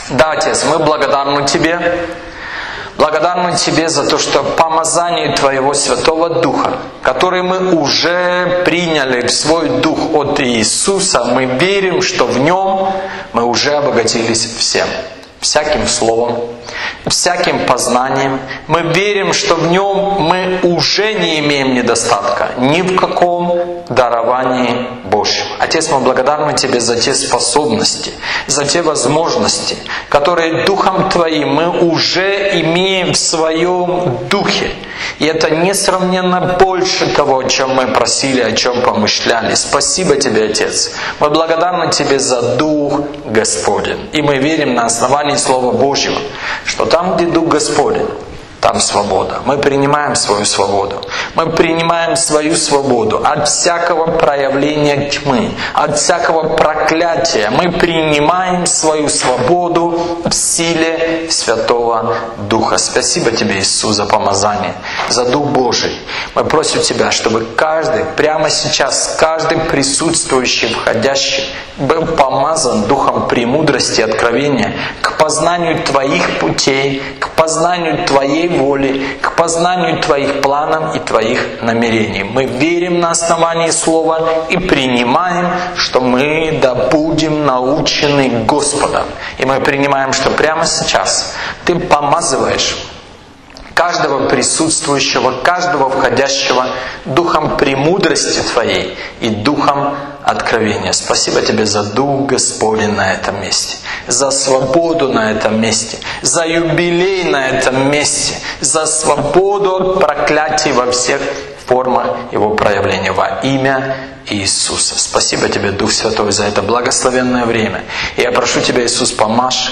Да, Отец, мы благодарны Тебе. Благодарны Тебе за то, что помазание Твоего Святого Духа, который мы уже приняли в свой Дух от Иисуса, мы верим, что в Нем мы уже обогатились всем. Всяким словом, всяким познанием. Мы верим, что в Нем мы уже не имеем недостатка ни в каком даровании Божьем. Отец, мы благодарны Тебе за те способности, за те возможности, которые Духом Твоим мы уже имеем в своем Духе. И это несравненно больше того, о чем мы просили, о чем помышляли. Спасибо Тебе, Отец. Мы благодарны Тебе за Дух Господень. И мы верим на основании Слова Божьего, что там, где Дух Господень, там свобода. Мы принимаем свою свободу. Мы принимаем свою свободу от всякого проявления тьмы, от всякого проклятия. Мы принимаем свою свободу в силе Святого Духа. Спасибо Тебе, Иисус, за помазание, за Дух Божий. Мы просим Тебя, чтобы каждый, прямо сейчас, каждый присутствующий, входящий, был помазан Духом премудрости и откровения к познанию Твоих путей, к познанию Твоей воли, к познанию Твоих планов и Твоих намерений. Мы верим на основании Слова и принимаем, что мы да будем научены Господом. И мы принимаем, что прямо сейчас Ты помазываешь каждого присутствующего, каждого входящего Духом премудрости Твоей и Духом откровения. Спасибо Тебе за Дух Господень на этом месте, за свободу на этом месте, за юбилей на этом месте, за свободу от проклятий во всех формах его проявления во имя Иисуса. Спасибо Тебе, Дух Святой, за это благословенное время. И я прошу Тебя, Иисус, помажь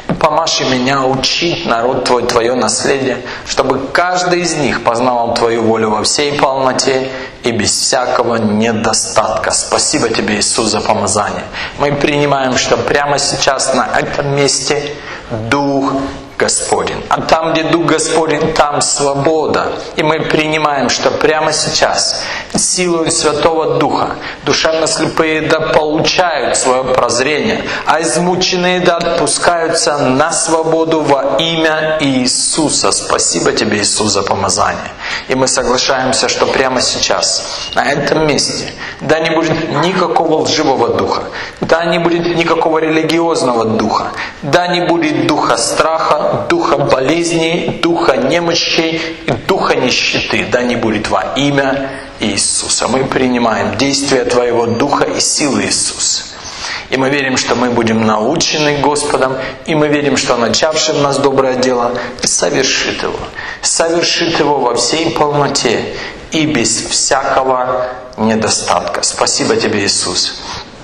и меня учить народ Твой, Твое наследие, чтобы каждый из них познавал Твою волю во всей полноте и без всякого недостатка. Спасибо Тебе, Иисус, за помазание. Мы принимаем, что прямо сейчас на этом месте Дух Господень. А там, где Дух Господень, там свобода. И мы принимаем, что прямо сейчас силой Святого Духа душевно слепые да получают свое прозрение, а измученные да отпускаются на свободу во имя Иисуса. Спасибо Тебе, Иисус, за помазание. И мы соглашаемся, что прямо сейчас, на этом месте, да не будет никакого лживого духа, да не будет никакого религиозного духа, да не будет духа страха, духа болезней, духа немощи и духа нищеты. Да не будет во имя Иисуса. Мы принимаем действия Твоего Духа и силы Иисуса. И мы верим, что мы будем научены Господом, и мы верим, что начавший в нас доброе дело совершит его. Совершит его во всей полноте и без всякого недостатка. Спасибо Тебе, Иисус.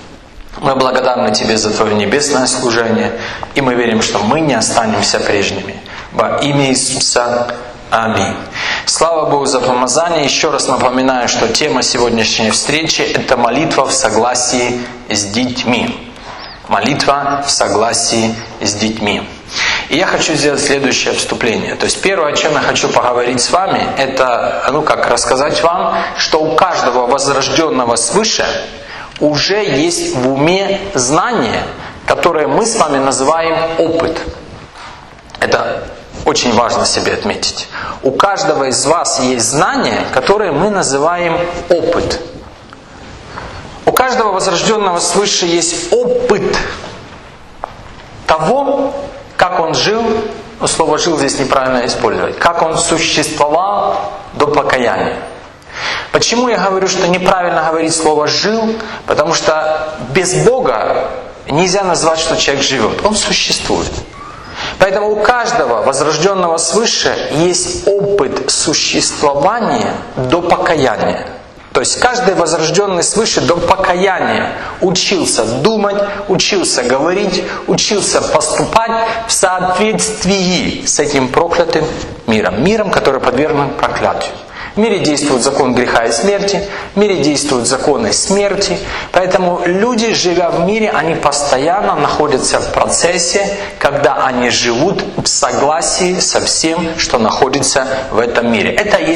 Мы благодарны Тебе за Твое небесное служение, и мы верим, что мы не останемся прежними. Во имя Иисуса. Аминь. Слава Богу за помазание. Еще раз напоминаю, что тема сегодняшней встречи – это молитва в согласии с детьми. Молитва в согласии с детьми. И я хочу сделать следующее вступление. То есть первое, о чем я хочу поговорить с вами, это рассказать вам, что у каждого возрожденного свыше уже есть в уме знания, которые мы с вами называем опыт. Это очень важно себе отметить. У каждого из вас есть знания, которые мы называем опыт. У каждого возрожденного свыше есть опыт того, как он жил, слово «жил» здесь неправильно использовать, как он существовал до покаяния. Почему я говорю, что неправильно говорить слово «жил»? Потому что без Бога нельзя назвать, что человек живет. Он существует. Поэтому у каждого возрожденного свыше есть опыт существования до покаяния. То есть каждый возрожденный свыше до покаяния учился думать, учился говорить, учился поступать в соответствии с этим проклятым миром. Миром, который подвергнут проклятию. В мире действует закон греха и смерти, в мире действуют законы смерти. Поэтому люди, живя в мире, они постоянно находятся в процессе, когда они живут в согласии со всем, что находится в этом мире. Это есть опыт.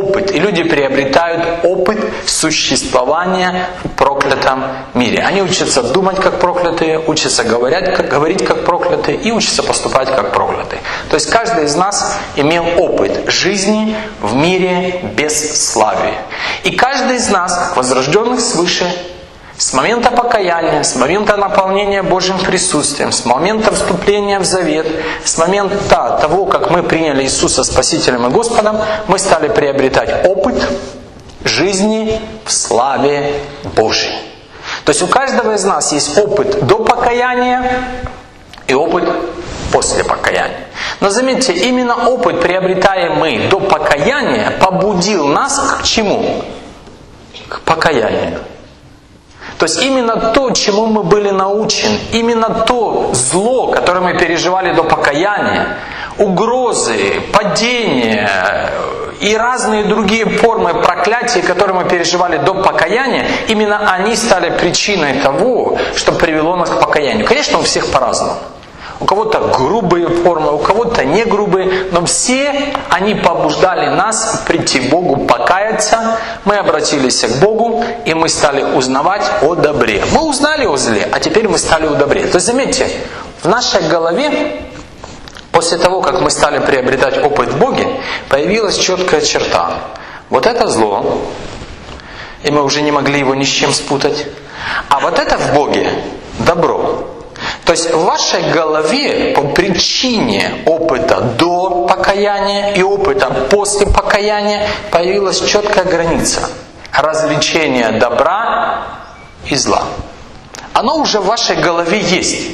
опыт. И люди приобретают опыт существования в проклятом мире. Они учатся думать как проклятые, учатся говорить как проклятые и учатся поступать как проклятые. То есть каждый из нас имел опыт жизни в мире бесславия. И каждый из нас, как возрожденных свыше, с момента покаяния, с момента наполнения Божьим присутствием, с момента вступления в завет, с момента того, как мы приняли Иисуса Спасителем и Господом, мы стали приобретать опыт жизни в славе Божьей. То есть у каждого из нас есть опыт до покаяния и опыт после покаяния. Но заметьте, именно опыт, приобретаемый до покаяния, побудил нас к чему? К покаянию. То есть именно то, чему мы были научены, именно то зло, которое мы переживали до покаяния, угрозы, падения и разные другие формы проклятий, которые мы переживали до покаяния, именно они стали причиной того, что привело нас к покаянию. Конечно, у всех по-разному. У кого-то грубые формы, у кого-то не грубые, но все они побуждали нас прийти к Богу, покаяться. Мы обратились к Богу, и мы стали узнавать о добре. Мы узнали о зле, а теперь мы стали о добре. То есть, заметьте, в нашей голове, после того, как мы стали приобретать опыт в Боге, появилась четкая черта. Вот это зло, и мы уже не могли его ни с чем спутать. А вот это в Боге добро. То есть в вашей голове по причине опыта до покаяния и опыта после покаяния появилась четкая граница развлечения добра и зла. Оно уже в вашей голове есть.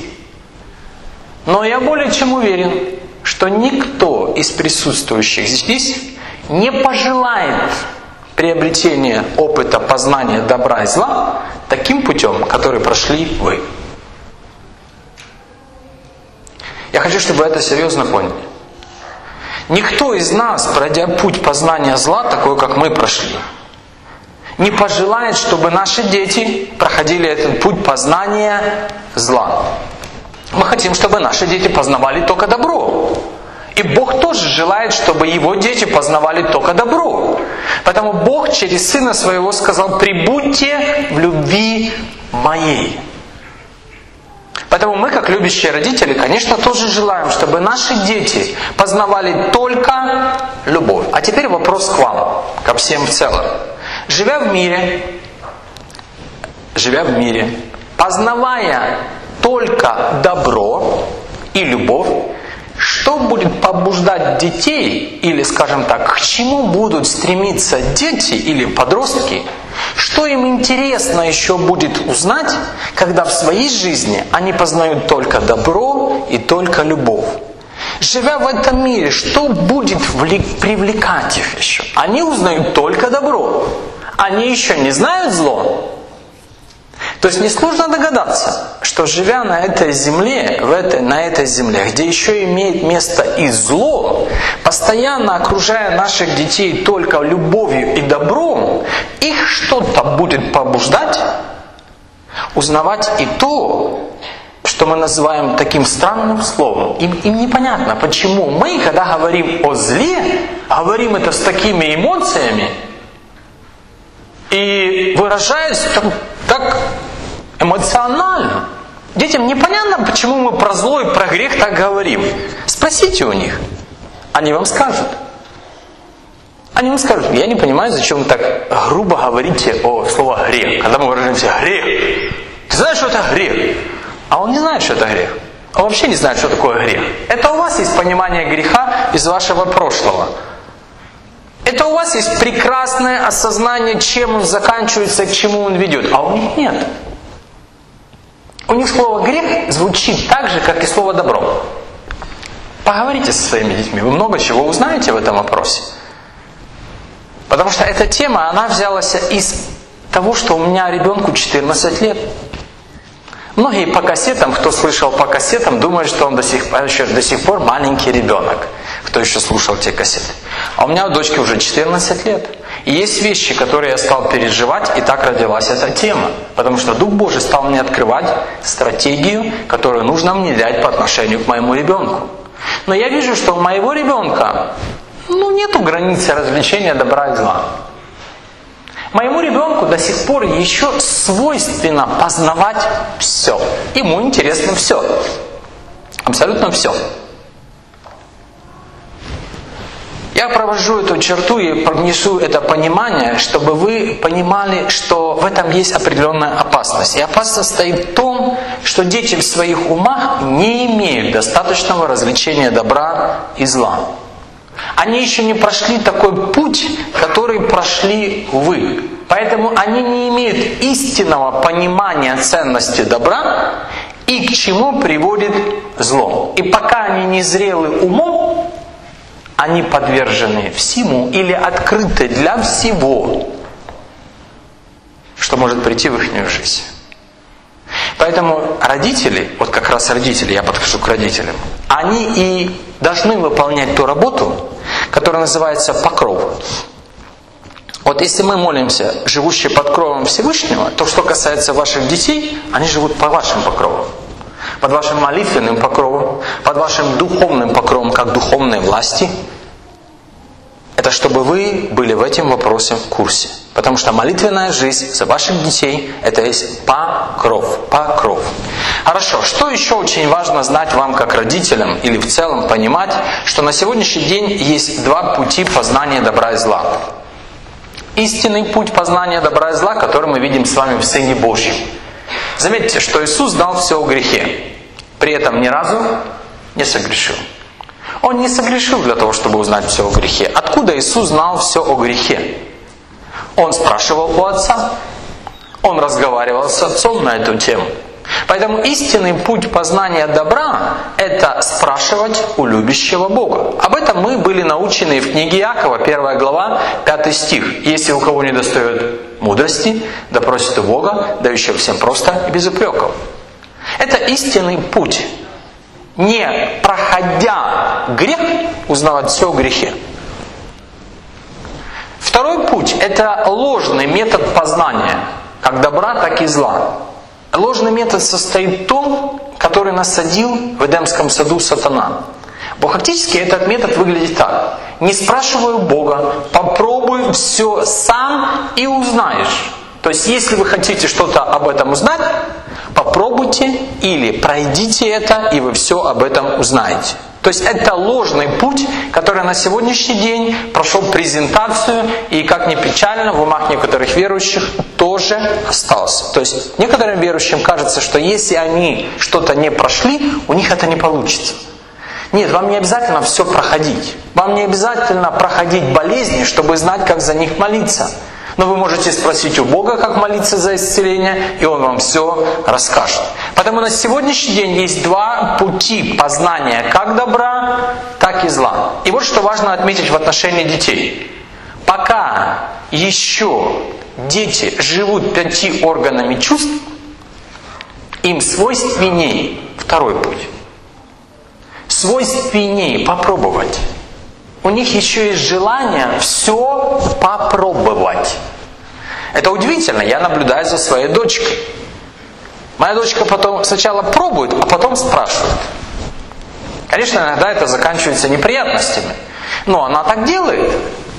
Но я более чем уверен, что никто из присутствующих здесь не пожелает приобретения опыта познания добра и зла таким путем, который прошли вы. Я хочу, чтобы вы это серьезно поняли. Никто из нас, пройдя путь познания зла, такой, как мы прошли, не пожелает, чтобы наши дети проходили этот путь познания зла. Мы хотим, чтобы наши дети познавали только добро. И Бог тоже желает, чтобы Его дети познавали только добро. Поэтому Бог через Сына Своего сказал: «Прибудьте в любви Моей». Поэтому мы, как любящие родители, конечно, тоже желаем, чтобы наши дети познавали только любовь. А теперь вопрос к вам, ко всем в целом. Живя в мире, познавая только добро и любовь, что будет побуждать детей, или, скажем так, к чему будут стремиться дети или подростки, что им интересно еще будет узнать, когда в своей жизни они познают только добро и только любовь. Живя в этом мире, что будет привлекать их еще? Они узнают только добро. Они еще не знают зло. То есть несложно догадаться, что живя на этой земле, на этой земле, где еще имеет место и зло, постоянно окружая наших детей только любовью и добром, их что-то будет побуждать узнавать и то, что мы называем таким странным словом. Им непонятно, почему мы, когда говорим о зле, говорим это с такими эмоциями и выражаясь так эмоционально. Детям непонятно, почему мы про зло и про грех так говорим. Спросите у них. Они вам скажут. Они вам скажут: я не понимаю, зачем вы так грубо говорите о слове грех. Когда мы выражаемся грех. Ты знаешь, что это грех? А он не знает, что это грех. Он вообще не знает, что такое грех. Это у вас есть понимание греха из вашего прошлого. Это у вас есть прекрасное осознание, чем он заканчивается, к чему он ведет. А у них нет. У них слово «грех» звучит так же, как и слово «добро». Поговорите со своими детьми, вы много чего узнаете в этом вопросе. Потому что эта тема, она взялась из того, что у меня ребенку 14 лет. Многие по кассетам, кто слышал по кассетам, думают, что он до сих пор маленький ребенок, кто еще слушал те кассеты. А у меня у дочки уже 14 лет. И есть вещи, которые я стал переживать, и так родилась эта тема. Потому что Дух Божий стал мне открывать стратегию, которую нужно внедрять по отношению к моему ребенку. Но я вижу, что у моего ребенка нету границы развлечения добра и зла. Моему ребенку до сих пор еще свойственно познавать все. Ему интересно все. Абсолютно все. Я провожу эту черту и внесу это понимание, чтобы вы понимали, что в этом есть определенная опасность. И опасность стоит в том, что дети в своих умах не имеют достаточного развлечения добра и зла. Они еще не прошли такой путь, который прошли вы. Поэтому они не имеют истинного понимания ценности добра и к чему приводит зло. И пока они не зрелы умом, они подвержены всему или открыты для всего, что может прийти в их жизнь. Поэтому родители, вот как раз родители, я подхожу к родителям, они и должны выполнять ту работу, которая называется покров. Вот если мы молимся, живущие под кровом Всевышнего, то что касается ваших детей, они живут по вашим покровам. Под вашим молитвенным покровом, под вашим духовным покровом, как духовной власти. Это чтобы вы были в этом вопросе в курсе. Потому что молитвенная жизнь за ваших детей – это есть покров. Покров. Хорошо, что еще очень важно знать вам как родителям или в целом понимать, что на сегодняшний день есть два пути познания добра и зла. Истинный путь познания добра и зла, который мы видим с вами в Сыне Божьем. Заметьте, что Иисус знал все о грехе. При этом ни разу не согрешил. Он не согрешил для того, чтобы узнать все о грехе. Откуда Иисус знал все о грехе? Он спрашивал у Отца. Он разговаривал с Отцом на эту тему. Поэтому истинный путь познания добра – это спрашивать у любящего Бога. Об этом мы были научены в книге Иакова, 1 глава, 5 стих. «Если у кого не достает мудрости, да просит у Бога, дающего всем просто и без упреков». Это истинный путь. Не проходя грех, узнавать все о грехе. Второй путь – это ложный метод познания, как добра, так и зла. Ложный метод состоит в том, который насадил в Эдемском саду сатана. Фактически этот метод выглядит так. Не спрашивай у Бога, попробуй все сам и узнаешь. То есть, если вы хотите что-то об этом узнать, попробуйте или пройдите это, и вы все об этом узнаете. То есть это ложный путь, который на сегодняшний день прошел презентацию, и, как ни печально, в умах некоторых верующих тоже остался. То есть некоторым верующим кажется, что если они что-то не прошли, у них это не получится. Нет, вам не обязательно все проходить. Вам не обязательно проходить болезни, чтобы знать, как за них молиться. Но вы можете спросить у Бога, как молиться за исцеление, и Он вам все расскажет. Поэтому на сегодняшний день есть два пути познания как добра, так и зла. И вот что важно отметить в отношении детей. Пока еще дети живут 5 органами чувств, им свойственнее второй путь. Свойственнее попробовать. У них еще есть желание все попробовать. Это удивительно, я наблюдаю за своей дочкой. Моя дочка потом сначала пробует, а потом спрашивает. Конечно, иногда это заканчивается неприятностями. Но она так делает.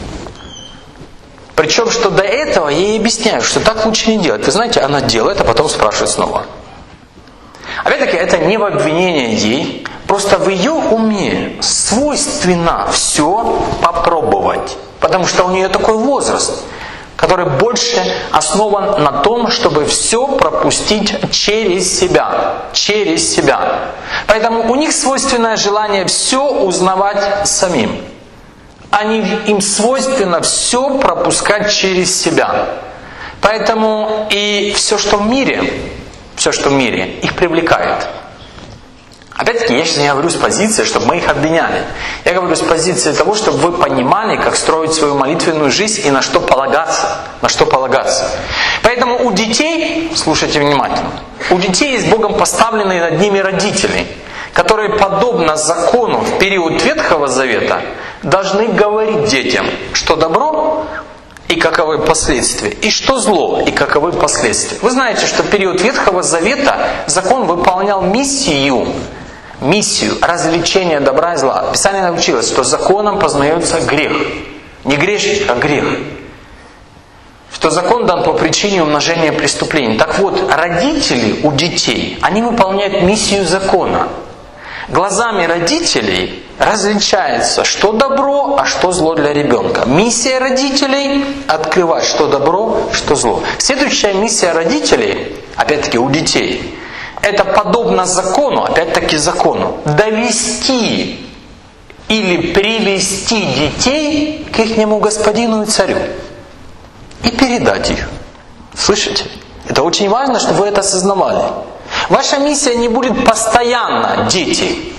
Причем, что до этого я ей объясняю, что так лучше не делать. Вы знаете, она делает, а потом спрашивает снова. Опять-таки, это не в обвинение ей. Просто в ее уме свойственно все попробовать. Потому что у нее такой возраст, который больше основан на том, чтобы все пропустить через себя. Через себя. Поэтому у них свойственное желание все узнавать самим. Им свойственно все пропускать через себя. Поэтому и все, что в мире, их привлекает. Опять-таки, я сейчас не говорю с позиции, чтобы мы их обвиняли. Я говорю с позиции того, чтобы вы понимали, как строить свою молитвенную жизнь и на что полагаться. На что полагаться. Поэтому у детей, слушайте внимательно, у детей есть Богом поставленные над ними родители, которые, подобно закону в период Ветхого Завета, должны говорить детям, что добро и каковы последствия, и что зло, и каковы последствия. Вы знаете, что в период Ветхого Завета закон выполнял миссию миссию развлечения добра и зла. Писание научилось, что законом познается грех. Не грешник, а грех. Что закон дан по причине умножения преступлений. Так вот, родители у детей, они выполняют миссию закона. Глазами родителей различается, что добро, а что зло для ребенка. Миссия родителей – открывать, что добро, что зло. Следующая миссия родителей, опять-таки у детей, это подобно закону, опять-таки закону, довести или привести детей к ихнему господину и царю. И передать их. Слышите? Это очень важно, чтобы вы это осознавали. Ваша миссия не будет постоянно дети.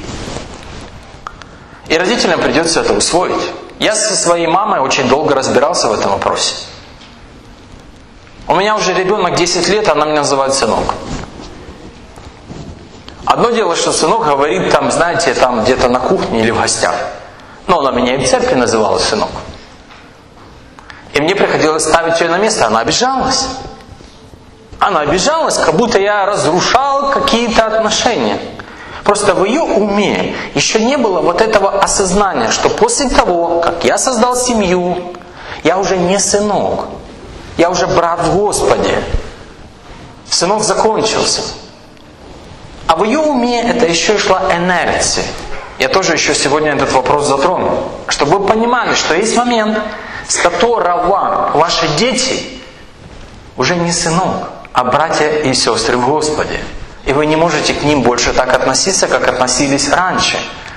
И родителям придется это усвоить. Я со своей мамой очень долго разбирался в этом вопросе. У меня уже ребенок 10 лет, она меня называет сынок. Одно дело, что сынок говорит там, знаете, там где-то на кухне или в гостях. Но она меня и в церкви называла сынок. И мне приходилось ставить ее на место, она обижалась. Она обижалась, как будто я разрушал какие-то отношения. Просто в ее уме еще не было вот этого осознания, что после того, как я создал семью, я уже не сынок. Я уже брат в Господе. Сынок закончился. А в ее уме это еще и шла инерция. Я тоже еще сегодня этот вопрос затрону. Чтобы вы понимали, что есть момент, с которого ваши дети уже не сынок, а братья и сестры в Господе. И вы не можете к ним больше так относиться, как относились раньше.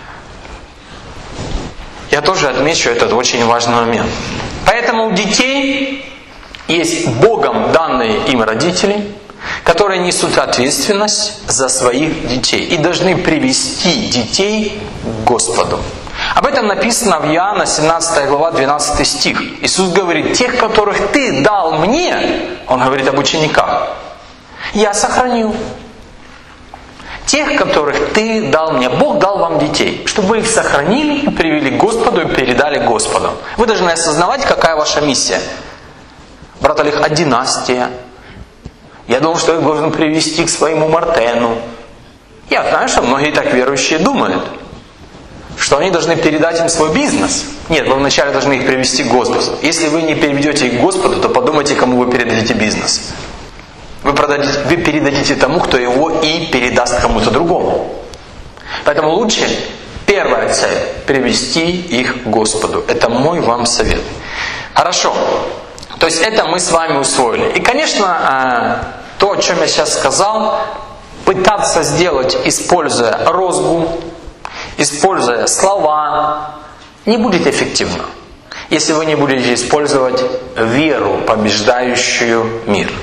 Я тоже отмечу этот очень важный момент. Поэтому у детей есть Богом данные им родители, которые несут ответственность за своих детей и должны привести детей к Господу. Об этом написано в Иоанна 17 глава 12 стих. Иисус говорит: тех, которых ты дал мне, Он говорит об учениках, я сохраню. Тех, которых ты дал мне, Бог дал вам детей, чтобы вы их сохранили и привели к Господу и передали Господу. Вы должны осознавать, какая ваша миссия. Брат Олег, а династия? Я думал, что их должен привести к своему Мартену. Я знаю, что многие так верующие думают, что они должны передать им свой бизнес. Нет, вы вначале должны их привести к Господу. Если вы не переведете их к Господу, то подумайте, кому вы передадите бизнес. Вы передадите тому, кто его и передаст кому-то другому. Поэтому лучше, первая цель – привести их к Господу. Это мой вам совет. Хорошо. То есть это мы с вами усвоили. И, конечно, то, о чем я сейчас сказал, пытаться сделать, используя розгу, используя слова, не будет эффективно, если вы не будете использовать веру, побеждающую мир.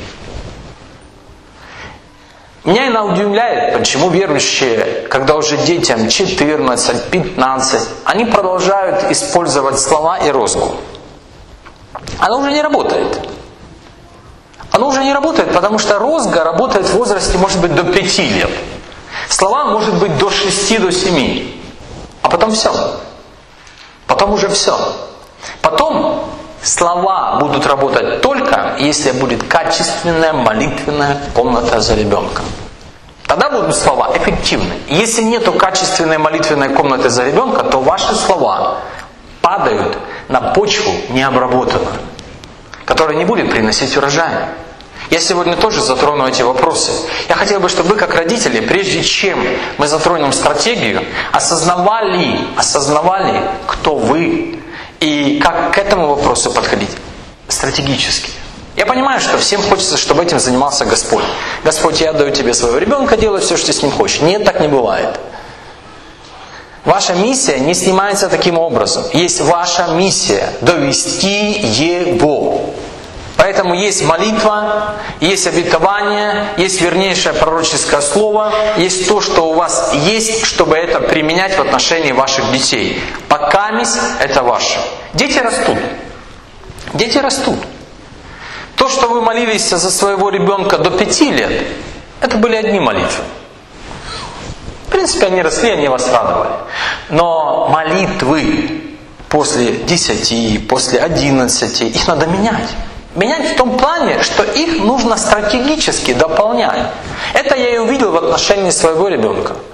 Меня иногда удивляет, почему верующие, когда уже детям 14, 15, они продолжают использовать слова и розгу. Оно уже не работает. Оно уже не работает, потому что розга работает в возрасте, может быть, до 5 лет. Слова, может быть, до 6, до 7. А потом все. Потом уже все. Потом слова будут работать только, если будет качественная молитвенная комната за ребенком. Тогда будут слова эффективны. Если нету качественной молитвенной комнаты за ребенка, то ваши слова падают на почву необработанную, которая не будет приносить урожай. Я сегодня тоже затрону эти вопросы. Я хотел бы, чтобы вы, как родители, прежде чем мы затронем стратегию, осознавали, кто вы и как к этому вопросу подходить стратегически. Я понимаю, что всем хочется, чтобы этим занимался Господь. Господь, я отдаю тебе своего ребенка, делай все, что ты с ним хочешь. Нет, так не бывает. Ваша миссия не снимается таким образом. Есть ваша миссия – довести его. Поэтому есть молитва, есть обетование, есть вернейшее пророческое слово, есть то, что у вас есть, чтобы это применять в отношении ваших детей. Покамись – это ваше. Дети растут. Дети растут. То, что вы молились за своего ребенка до 5 лет, это были одни молитвы. В принципе, они росли, они вас радовали. Но молитвы после 10, после 11, их надо менять. Менять в том плане, что их нужно стратегически дополнять. Это я и увидел в отношении своего ребенка.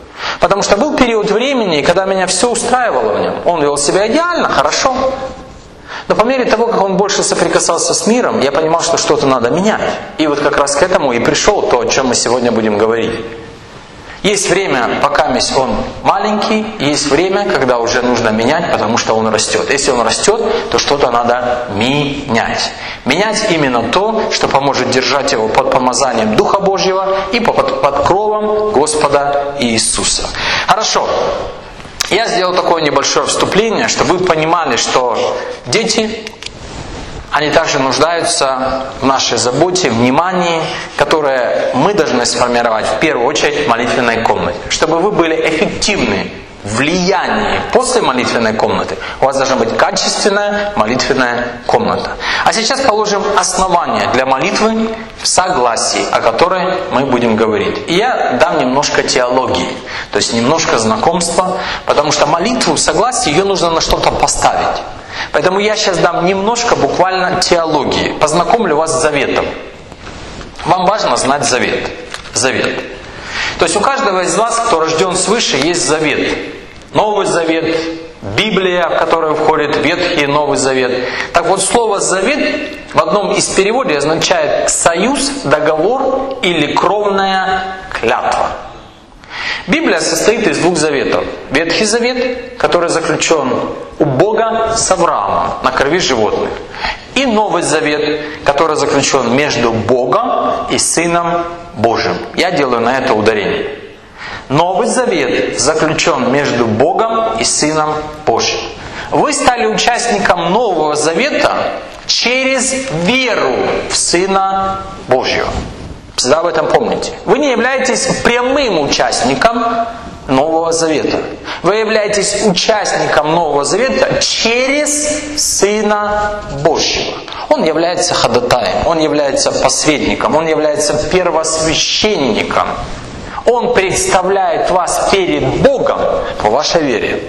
Потому что был период времени, когда меня все устраивало в нем. Он вел себя идеально, хорошо. Но по мере того, как он больше соприкасался с миром, я понимал, что что-то надо менять. И вот как раз к этому и пришел то, о чем мы сегодня будем говорить. Есть время, пока он маленький, есть время, когда уже нужно менять, потому что он растет. Если он растет, то что-то надо менять. Менять именно то, что поможет держать его под помазанием Духа Божьего и под кровом Господа Иисуса. Хорошо. Я сделал такое небольшое вступление, чтобы вы понимали, что дети, они также нуждаются в нашей заботе, внимании, которое мы должны сформировать в первую очередь в молитвенной комнате. Чтобы вы были эффективны в влиянии после молитвенной комнаты, у вас должна быть качественная молитвенная комната. А сейчас положим основания для молитвы в согласии, о которой мы будем говорить. И я дам немножко теологии, то есть немножко знакомства, потому что молитву в согласии, ее нужно на что-то поставить. Поэтому я сейчас дам немножко буквально теологии. Познакомлю вас с заветом. Вам важно знать завет. Завет. То есть у каждого из вас, кто рожден свыше, есть завет. Новый завет, Библия, в которую входит Ветхий и Новый Завет. Так вот, слово «завет» в одном из переводов означает «союз», «договор» или «кровная клятва». Библия состоит из двух заветов. Ветхий Завет, который заключен у Бога с Авраамом на крови животных. И Новый Завет, который заключен между Богом и Сыном Божьим. Я делаю на это ударение. Новый Завет заключен между Богом и Сыном Божьим. Вы стали участником Нового Завета через веру в Сына Божьего. Всегда об этом помните. Вы не являетесь прямым участником Нового Завета. Вы являетесь участником Нового Завета через Сына Божьего. Он является ходатаем, Он является посредником, Он является первосвященником. Он представляет вас перед Богом по вашей вере.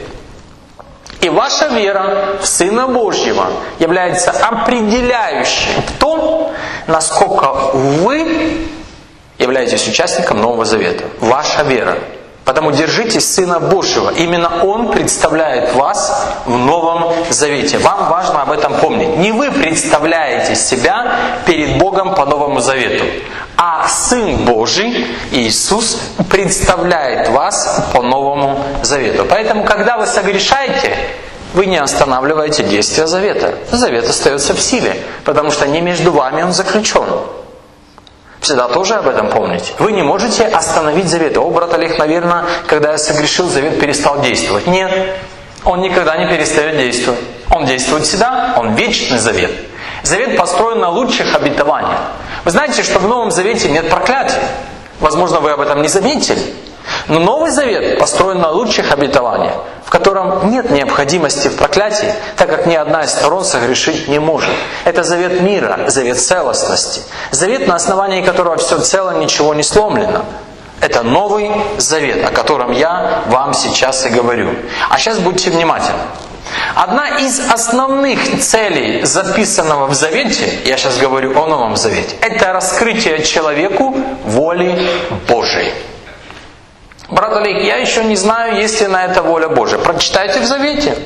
И ваша вера в Сына Божьего является определяющей в том, насколько вы являетесь участником Нового Завета. Ваша вера. Потому держитесь Сына Божьего. Именно Он представляет вас в Новом Завете. Вам важно об этом помнить. Не вы представляете себя перед Богом по Новому Завету, а Сын Божий, Иисус, представляет вас по Новому Завету. Поэтому, когда вы согрешаете, вы не останавливаете действие Завета. Завет остается в силе, потому что не между вами он заключен. Всегда тоже об этом помните. Вы не можете остановить завет. О, брат Олег, наверное, когда я согрешил, завет перестал действовать. Нет, он никогда не перестает действовать. Он действует всегда, он вечный завет. Завет построен на лучших обетованиях. Вы знаете, что в Новом Завете нет проклятия. Возможно, вы об этом не заметили. Но Новый Завет построен на лучших обетованиях, в котором нет необходимости в проклятии, так как ни одна из сторон согрешить не может. Это завет мира, завет целостности. Завет, на основании которого все цело, ничего не сломлено. Это Новый Завет, о котором я вам сейчас и говорю. А сейчас будьте внимательны. Одна из основных целей, записанного в Завете, я сейчас говорю о Новом Завете, это раскрытие человеку воли Божией. Брат Олег, я еще не знаю, есть ли на это воля Божия. Прочитайте в Завете.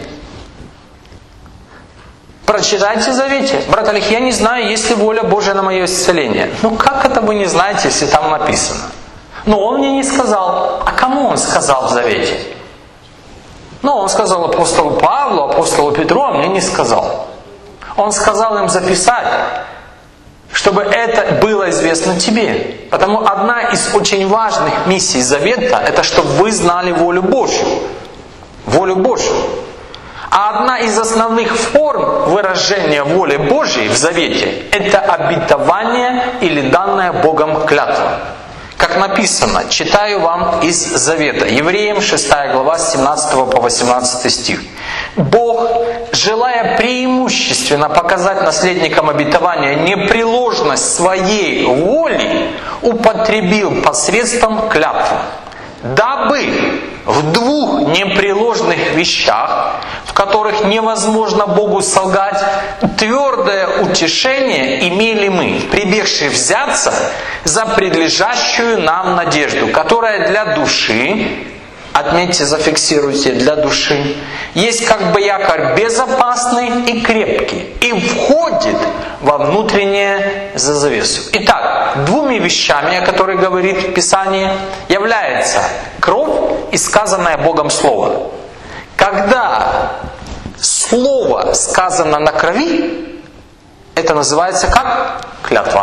Прочитайте в Завете. Брат Олег, я не знаю, есть ли воля Божия на мое исцеление. Ну как это вы не знаете, если там написано? Но он мне не сказал. А кому он сказал в Завете? Ну, он сказал апостолу Павлу, апостолу Петру, а мне не сказал. Он сказал им записать, чтобы это было известно тебе. Потому одна из очень важных миссий Завета, это чтобы вы знали волю Божью. Волю Божью. А одна из основных форм выражения воли Божьей в Завете, это обетование или данная Богом клятва. Как написано, читаю вам из Завета. Евреям 6 глава с 17 по 18 стих. Бог, желая преимущественно показать наследникам обетования непреложность своей воли, употребил посредством клятвы, дабы в двух непреложных вещах, в которых невозможно Богу солгать, твердое утешение имели мы, прибегшие взяться за предлежащую нам надежду, которая для души отметьте, зафиксируйте, для души, есть как бы якорь безопасный и крепкий, и входит во внутреннее за завесу. Итак, двумя вещами, о которых говорит Писание, является кровь и сказанное Богом Слово. Когда Слово сказано на крови, это называется как? Клятва.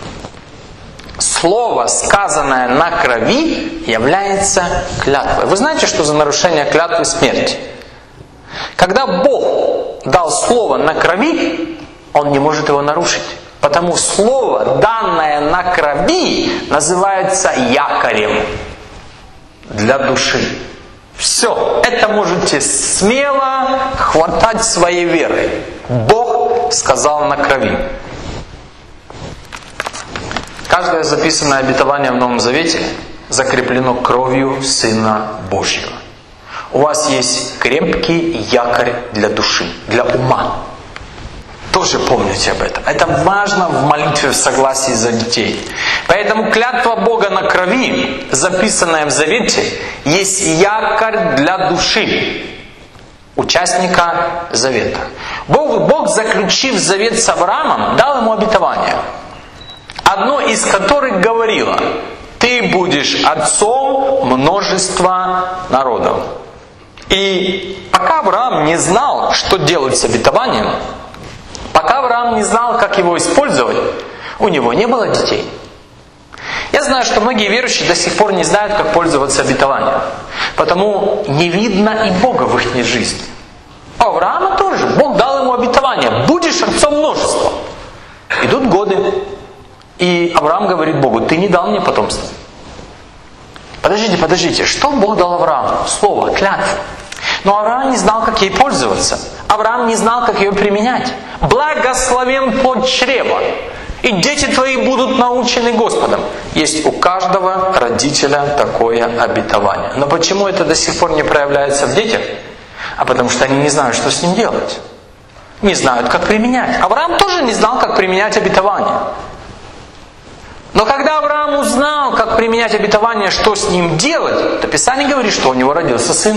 Слово, сказанное на крови, является клятвой. Вы знаете, что за нарушение клятвы смерть? Когда Бог дал слово на крови, Он не может его нарушить. Потому слово, данное на крови, называется якорем для души. Все, это можете смело хватать своей верой. Бог сказал на крови. Каждое записанное обетование в Новом Завете закреплено кровью Сына Божьего. У вас есть крепкий якорь для души, для ума. Тоже помните об этом. Это важно в молитве в согласии за детей. Поэтому клятва Бога на крови, записанная в Завете, есть якорь для души участника Завета. Бог, заключив завет с Авраамом, дал ему обетование. Одно из которых говорило: «Ты будешь отцом множества народов». И пока Авраам не знал, что делать с обетованием, пока Авраам не знал, как его использовать, у него не было детей. Я знаю, что многие верующие до сих пор не знают, как пользоваться обетованием. Потому не видно и Бога в их жизни. А Авраама тоже. Бог дал ему обетование: «Будешь отцом множества». Идут годы. И Авраам говорит Богу: «Ты не дал мне потомства». Подождите, что Бог дал Аврааму? Слово, клятву. Но Авраам не знал, как ей пользоваться. Авраам не знал, как ее применять. «Благословен плод чрева, и дети твои будут научены Господом». Есть у каждого родителя такое обетование. Но почему это до сих пор не проявляется в детях? А потому что они не знают, что с ним делать. Не знают, как применять. Авраам тоже не знал, как применять обетование. Но когда Авраам узнал, как применять обетование, что с ним делать, то Писание говорит, что у него родился сын.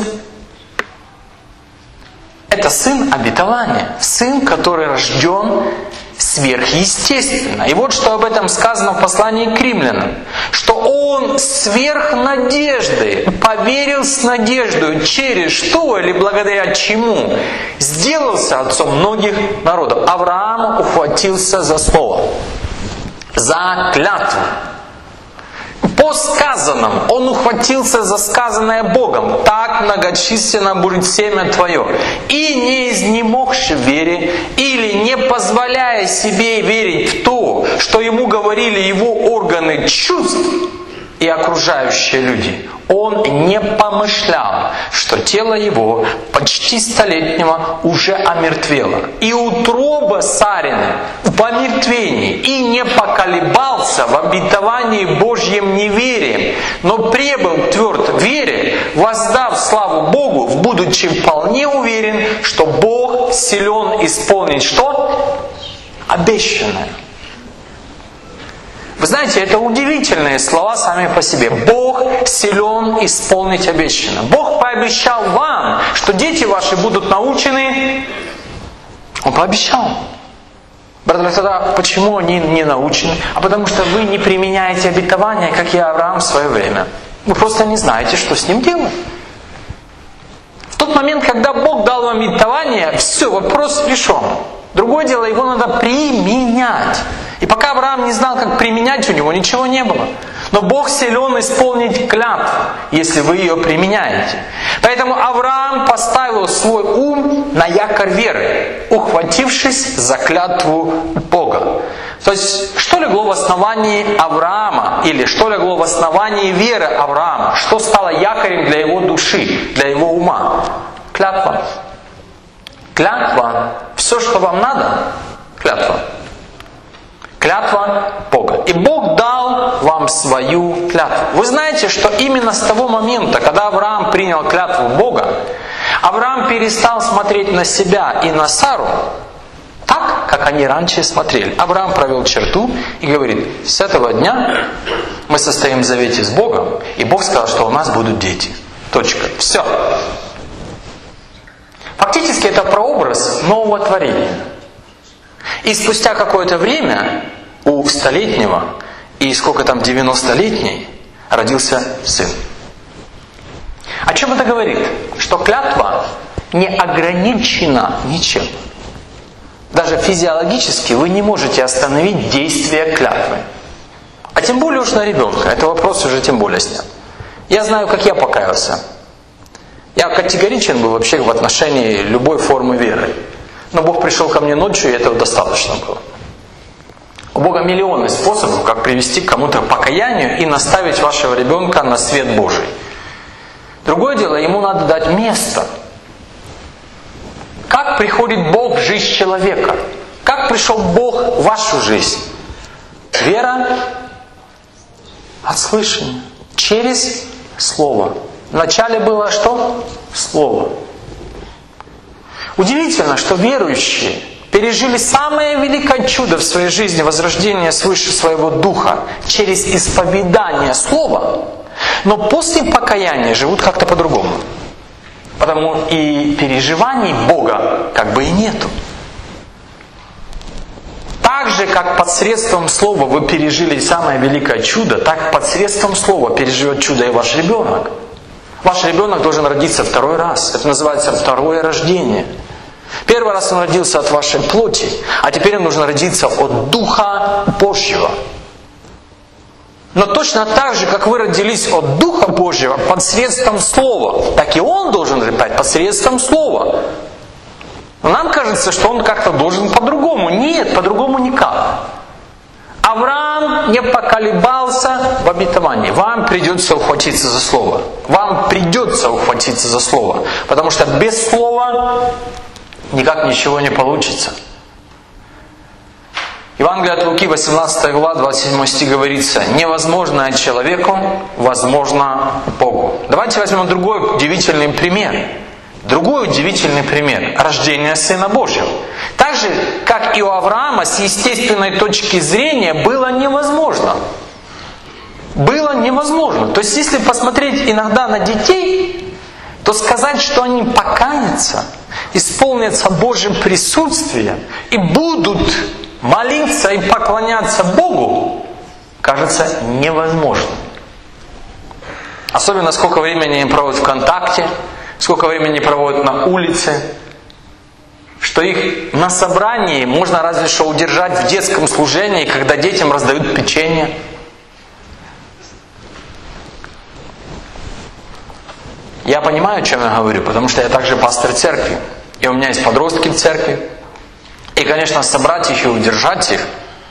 Это сын обетования. Сын, который рожден сверхъестественно. И вот что об этом сказано в послании к римлянам. Что он сверх надежды поверил с надеждой, через что или благодаря чему сделался отцом многих народов. Авраам ухватился за слово. За клятву. По сказанному он ухватился за сказанное Богом: «Так многочисленно будет семя твое». И не изнемогши в вере, или не позволяя себе верить в то, что ему говорили его органы чувств и окружающие люди, он не помышлял, что тело его почти столетнего уже омертвело, и утроба Сарины в омертвении, и не поколебался в обетовании Божьим неверием, но пребыл тверд в вере, воздав славу Богу, будучи вполне уверен, что Бог силен исполнить что? Обещанное. Вы знаете, это удивительные слова сами по себе. Бог силен исполнить обещанное. Бог пообещал вам, что дети ваши будут научены. Он пообещал. Братья, тогда почему они не научены? А потому что вы не применяете обетование, как и Авраам в свое время. Вы просто не знаете, что с ним делать. В тот момент, когда Бог дал вам обетование, все, вопрос решен. Другое дело, его надо применять. И пока Авраам не знал, как применять, у него ничего не было. Но Бог силен исполнить клятву, если вы ее применяете. Поэтому Авраам поставил свой ум на якорь веры, ухватившись за клятву Бога. То есть, что легло в основании Авраама, или что легло в основании веры Авраама? Что стало якорем для его души, для его ума? Клятва. Клятва. Все, что вам надо, клятва. Клятва Бога. И Бог дал вам свою клятву. Вы знаете, что именно с того момента, когда Авраам принял клятву Бога, Авраам перестал смотреть на себя и на Сару так, как они раньше смотрели. Авраам провел черту и говорит: с этого дня мы состоим в завете с Богом, и Бог сказал, что у нас будут дети. Точка. Все. Фактически это прообраз нового творения. И спустя какое-то время у 100-летнего и сколько там 90-летней родился сын. О чем это говорит? Что клятва не ограничена ничем. Даже физиологически вы не можете остановить действие клятвы. А тем более уж на ребенка. Это вопрос уже тем более снят. Я знаю, как я покаялся. Я категоричен был вообще в отношении любой формы веры. Но Бог пришел ко мне ночью, и этого достаточно было. У Бога миллионы способов, как привести к кому-то к покаянию и наставить вашего ребенка на свет Божий. Другое дело, ему надо дать место. Как приходит Бог в жизнь человека? Как пришел Бог в вашу жизнь? Вера от слышания. Через Слово. Вначале было что? Слово. Удивительно, что верующие пережили самое великое чудо в своей жизни, возрождение свыше своего духа, через исповедание Слова, но после покаяния живут как-то по-другому. Потому и переживаний Бога как бы и нету. Так же, как посредством Слова вы пережили самое великое чудо, так посредством Слова переживет чудо и ваш ребенок. Ваш ребенок должен родиться второй раз. Это называется второе рождение. Первый раз он родился от вашей плоти, а теперь он должен родиться от Духа Божьего. Но точно так же, как вы родились от Духа Божьего посредством Слова, так и он должен рождать посредством Слова. Но нам кажется, что он как-то должен по-другому. Нет, по-другому никак. Авраам не поколебался в обетовании. Вам придется ухватиться за Слово. Вам придется ухватиться за Слово. Потому что без Слова никак ничего не получится. Евангелие от Луки, 18 глава, 27 стих говорится: «Невозможное человеку, возможно Богу». Давайте возьмем другой удивительный пример. Другой удивительный пример. Рождение Сына Божьего. Так же, как и у Авраама, с естественной точки зрения было невозможно. Было невозможно. То есть, если посмотреть иногда на детей, то сказать, что они покаятся, исполнятся Божьим присутствием и будут молиться и поклоняться Богу, кажется невозможным. Особенно сколько времени они проводят ВКонтакте, сколько времени проводят на улице, что их на собрании можно разве что удержать в детском служении, когда детям раздают печенье. Я понимаю, о чем я говорю, потому что я также пастор церкви. И у меня есть подростки в церкви. И, конечно, собрать их и удержать их.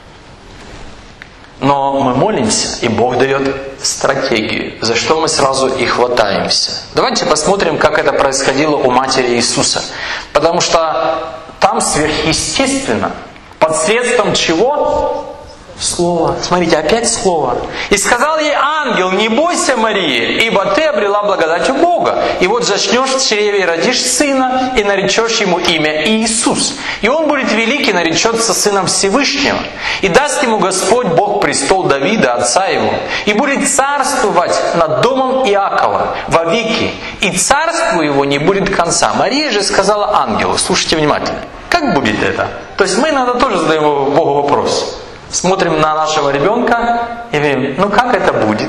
Но мы молимся, и Бог дает стратегию, за что мы сразу и хватаемся. Давайте посмотрим, как это происходило у матери Иисуса. Потому что там сверхъестественно, посредством чего? Слово. Смотрите, опять Слово. «И сказал ей ангел: не бойся, Мария, ибо ты обрела благодать у Бога. И вот зачнешь в чреве и родишь сына, и наречешь ему имя Иисус. И он будет великий, наречется сыном Всевышнего. И даст ему Господь Бог престол Давида, отца его. И будет царствовать над домом Иакова вовеки. И царству его не будет конца». Мария же сказала ангелу, слушайте внимательно, как будет это? То есть мы иногда тоже задаем Богу вопрос. Смотрим на нашего ребенка и говорим: ну как это будет?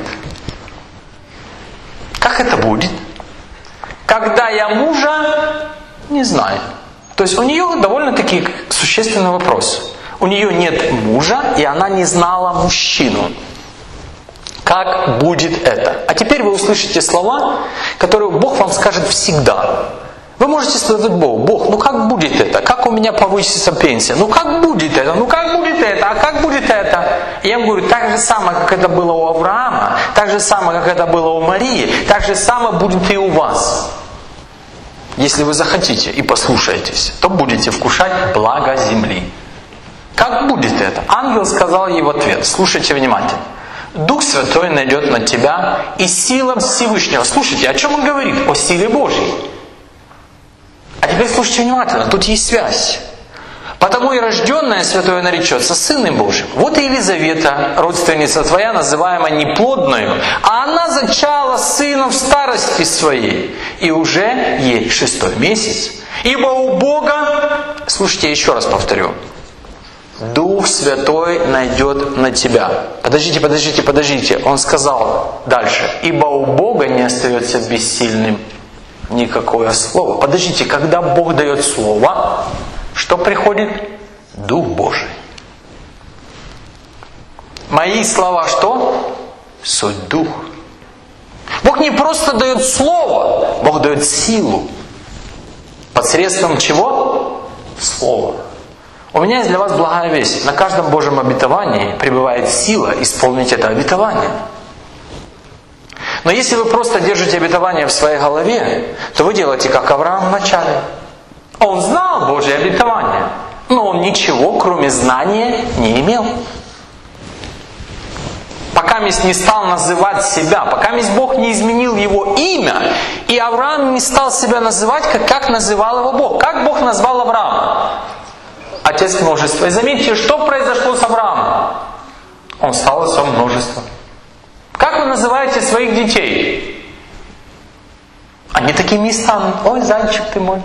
Как это будет? Когда я мужа не знаю. То есть у нее довольно-таки существенный вопрос. У нее нет мужа, и она не знала мужчину. Как будет это? А теперь вы услышите слова, которые Бог вам скажет всегда. Вы можете сказать Богу: Бог, ну как будет это? Как у меня повысится пенсия? Ну как будет это? Ну как будет это? А как будет это? И я ему говорю: так же самое, как это было у Авраама, так же самое, как это было у Марии, так же самое будет и у вас. Если вы захотите и послушаетесь, то будете вкушать благо земли. Как будет это? Ангел сказал ей в ответ, слушайте внимательно: Дух Святой найдет на тебя, и сила Всевышнего. Слушайте, о чем он говорит? О силе Божьей. А теперь слушайте внимательно, тут есть связь. Потому и рожденное святое наречется Сыном Божьим. Вот и Елизавета, родственница твоя, называемая неплодною, а она зачала сына в старости своей, и уже ей 6-й месяц. Ибо у Бога, слушайте, еще раз повторю, Дух Святой найдет на тебя. Подождите. Он сказал дальше. Ибо у Бога не остается бессильным никакое слово. Подождите, когда Бог дает слово, что приходит? Дух Божий. Мои слова что? Суть Дух. Бог не просто дает слово, Бог дает силу. Посредством чего? Слова. У меня есть для вас благая весть. На каждом Божьем обетовании пребывает сила исполнить это обетование. Но если вы просто держите обетование в своей голове, то вы делаете, как Авраам в начале. Он знал Божье обетование, но он ничего, кроме знания, не имел. Пока не стал называть себя, пока Бог не изменил его имя, и Авраам не стал себя называть, как называл его Бог. Как Бог назвал Авраама? Отец множества. И заметьте, что произошло с Авраамом? Он стал отцом множества. Как вы называете своих детей? Они такими и станут. Ой, зайчик ты мой.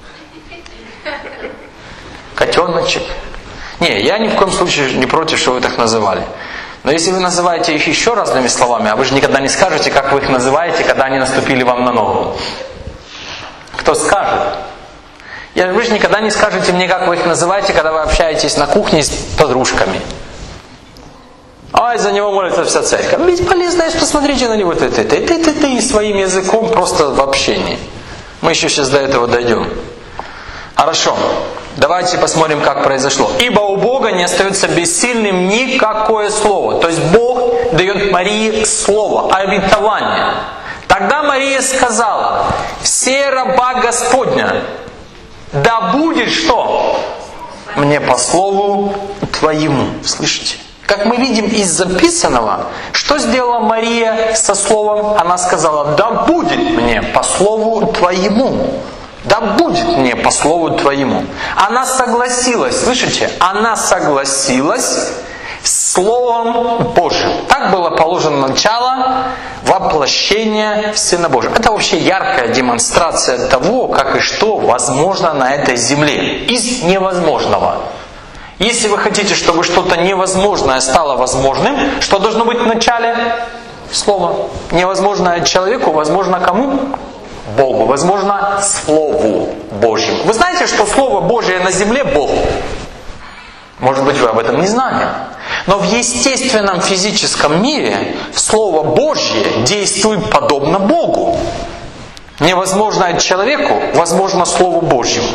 Котеночек. Не, я ни в коем случае не против, что вы так называли. Но если вы называете их еще разными словами, а вы же никогда не скажете, как вы их называете, когда они наступили вам на ногу. Кто скажет? Вы же никогда не скажете мне, как вы их называете, когда вы общаетесь на кухне с подружками. Ай, за него молится вся церковь. Бесполезно, посмотрите на него. Ты своим языком просто в общении. Мы еще сейчас до этого дойдем. Хорошо. Давайте посмотрим, как произошло. Ибо у Бога не остается бессильным никакое слово. То есть Бог дает Марии слово, обетование. Тогда Мария сказала: «Все раба Господня, да будет что? Мне по слову Твоему». Слышите? Как мы видим из записанного, что сделала Мария со словом? Она сказала: «Да будет мне по слову Твоему». Да будет мне по слову Твоему. Она согласилась, слышите? Она согласилась с Словом Божьим. Так было положено начало воплощения Сына Божьего. Это вообще яркая демонстрация того, как и что возможно на этой земле. Из невозможного. Если вы хотите, чтобы что-то невозможное стало возможным, что должно быть в начале? Слово. Невозможное человеку возможно кому? Богу, возможно, Слову Божьему. Вы знаете, что Слово Божие на земле Бог? Может быть, вы об этом не знали. Но в естественном физическом мире Слово Божье действует подобно Богу. Невозможное человеку возможно Слову Божьему.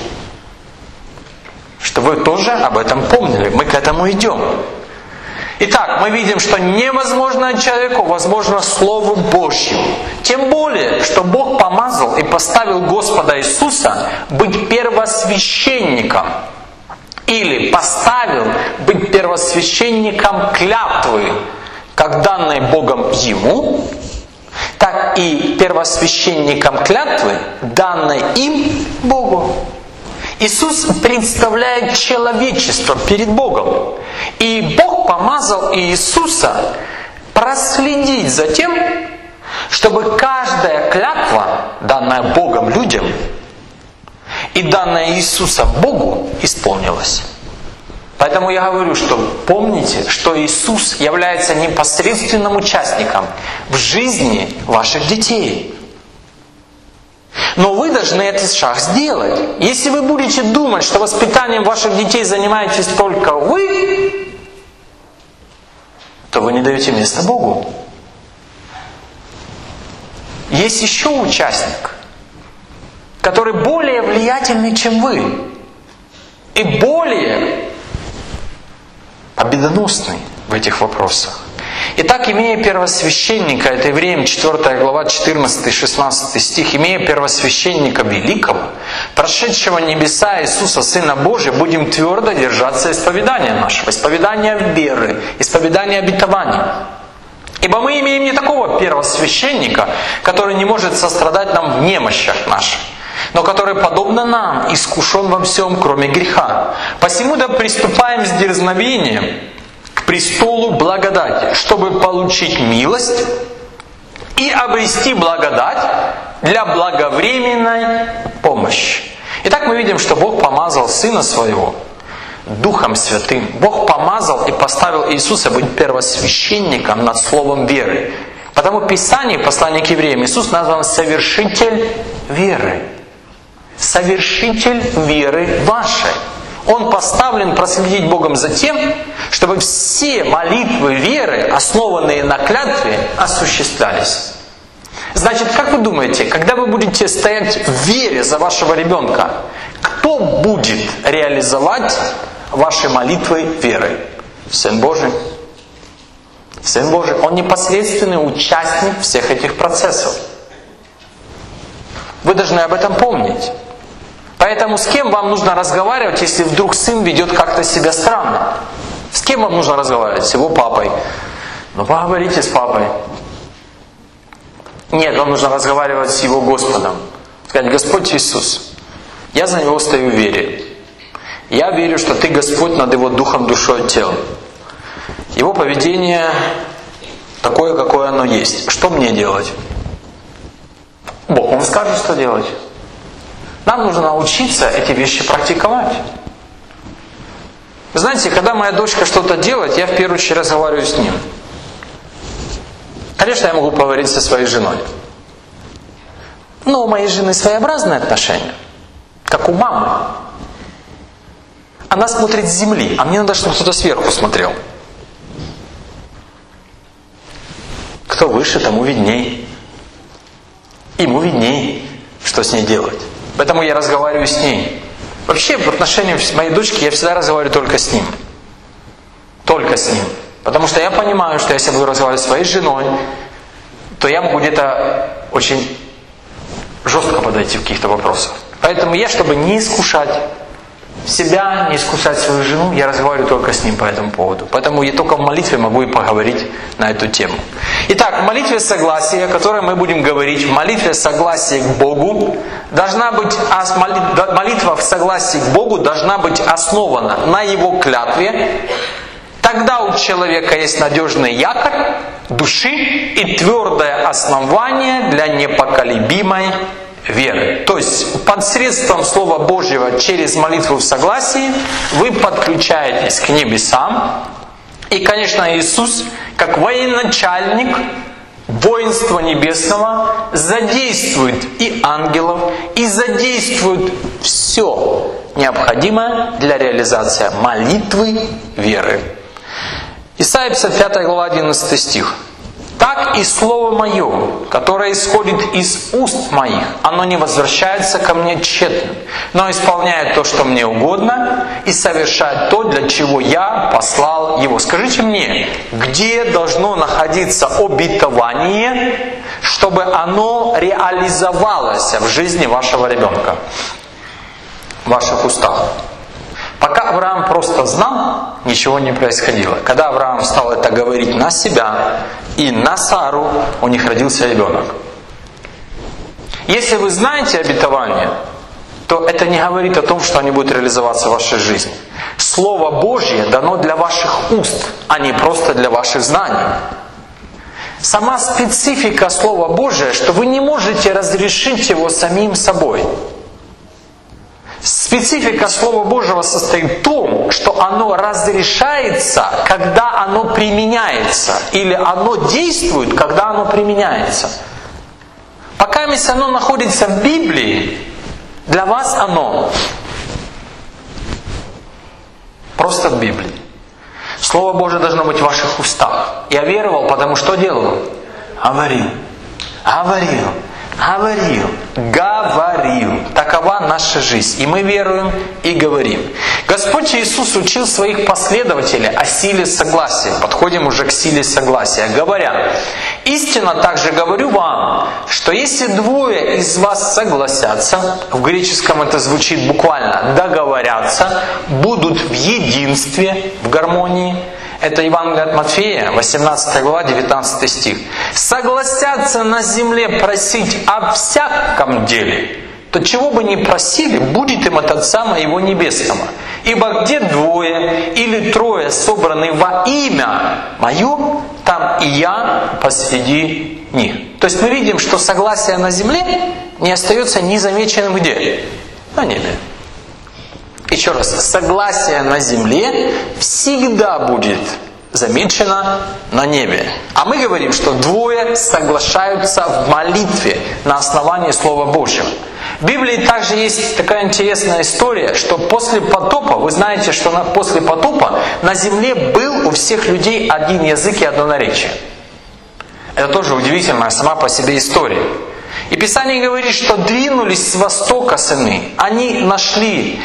Чтобы вы тоже об этом помнили. Мы к этому идем. Итак, мы видим, что невозможно человеку возможно Слову Божьему. Тем более, что Бог помазал и поставил Господа Иисуса быть первосвященником. Или поставил быть первосвященником клятвы, как данной Богом Ему, так и первосвященником клятвы, данной им Богу. Иисус представляет человечество перед Богом. И Бог помазал Иисуса проследить за тем, чтобы каждая клятва, данная Богом людям, и данная Иисуса Богу, исполнилась. Поэтому я говорю, что помните, что Иисус является непосредственным участником в жизни ваших детей. Но вы должны этот шаг сделать. Если вы будете думать, что воспитанием ваших детей занимаетесь только вы, то вы не даете места Богу. Есть еще участник, который более влиятельный, чем вы, и более победоносный в этих вопросах. Итак, имея первосвященника, это Евреям 4 глава 14-16 стих, имея первосвященника великого, прошедшего небеса Иисуса, Сына Божия, будем твердо держаться исповедания нашего, исповедания веры, исповедания обетования. Ибо мы имеем не такого первосвященника, который не может сострадать нам в немощах наших, но который, подобно нам, искушен во всем, кроме греха. Посему да приступаем с дерзновением к престолу благодати, чтобы получить милость и обрести благодать для благовременной помощи. Итак, мы видим, что Бог помазал Сына Своего Духом Святым. Бог помазал и поставил Иисуса быть первосвященником над словом веры. Потому в Писании, в послании к евреям, Иисус назван совершитель веры. Совершитель веры вашей. Он поставлен проследить Богом за тем, чтобы все молитвы веры, основанные на клятве, осуществлялись. Значит, как вы думаете, когда вы будете стоять в вере за вашего ребенка, кто будет реализовать ваши молитвы веры? Сын Божий. Сын Божий. Он непосредственный участник всех этих процессов. Вы должны об этом помнить. Поэтому с кем вам нужно разговаривать, если вдруг сын ведет как-то себя странно? С кем вам нужно разговаривать? С его папой. Ну поговорите с папой. Нет, вам нужно разговаривать с его Господом. Сказать: Господь Иисус, я за него стою в вере. Я верю, что Ты Господь над его духом, душой и телом. Его поведение такое, какое оно есть. Что мне делать? Бог вам скажет, что делать. Нам нужно научиться эти вещи практиковать. Вы знаете, когда моя дочка что-то делает, я в первую очередь разговариваю с ним. Конечно, я могу поговорить со своей женой. Но у моей жены своеобразные отношения, как у мамы. Она смотрит с земли, а мне надо, чтобы кто-то сверху смотрел. Кто выше, тому видней. Ему видней, что с ней делать. Поэтому я разговариваю с ней. Вообще, в отношении моей дочки я всегда разговариваю только с ним. Только с ним. Потому что я понимаю, что если я буду разговаривать с своей женой, то я могу где-то очень жестко подойти в каких-то вопросах. Поэтому я, чтобы не искушать себя, не искушать свою жену, я разговариваю только с ним по этому поводу. Поэтому я только в молитве могу и поговорить на эту тему. Итак, в молитве согласия, о которой мы будем говорить, в молитве согласия к Богу, молитва в согласии к Богу должна быть основана на Его клятве. Тогда у человека есть надежный якорь души и твердое основание для непоколебимой веры. То есть посредством Слова Божьего через молитву в согласии вы подключаетесь к небесам. И, конечно, Иисус, как военачальник воинства небесного, задействует и ангелов, и задействует все необходимое для реализации молитвы веры. Исайя 55 глава 11 стих. «Так и слово мое, которое исходит из уст моих, оно не возвращается ко мне тщетным, но исполняет то, что мне угодно, и совершает то, для чего я послал его». Скажите мне, где должно находиться обетование, чтобы оно реализовалось в жизни вашего ребенка, в ваших устах? Пока Авраам просто знал, ничего не происходило. Когда Авраам стал это говорить на себя и на Сару, у них родился ребенок. Если вы знаете обетование, то это не говорит о том, что они будут реализоваться в вашей жизни. Слово Божье дано для ваших уст, а не просто для ваших знаний. Сама специфика Слова Божия, что вы не можете разрешить его самим собой. Специфика Слова Божьего состоит в том, что оно разрешается, когда оно применяется, или оно действует, когда оно применяется. Пока оно находится в Библии, для вас оно просто в Библии. Слово Божие должно быть в ваших устах. Я веровал, потому что делал? Говорил. Такова наша жизнь. И мы веруем и говорим. Господь Иисус учил своих последователей о силе согласия. Подходим уже к силе согласия. Говоря: «Истинно также говорю вам, что если двое из вас согласятся», в греческом это звучит буквально «договорятся», будут в единстве, в гармонии. Это Евангелие от Матфея, 18 глава, 19 стих. «Согласятся на земле просить о всяком деле, то чего бы ни просили, будет им от Отца Моего Небесного. Ибо где двое или трое собраны во имя Мое, там и Я посреди них». То есть мы видим, что согласие на земле не остается незамеченным где? На небе. Еще раз, согласие на земле всегда будет замечено на небе. А мы говорим, что двое соглашаются в молитве на основании Слова Божьего. В Библии также есть такая интересная история, что после потопа, вы знаете, что после потопа на земле был у всех людей один язык и одно наречие. Это тоже удивительная сама по себе история. И Писание говорит, что двинулись с востока сыны. Они нашли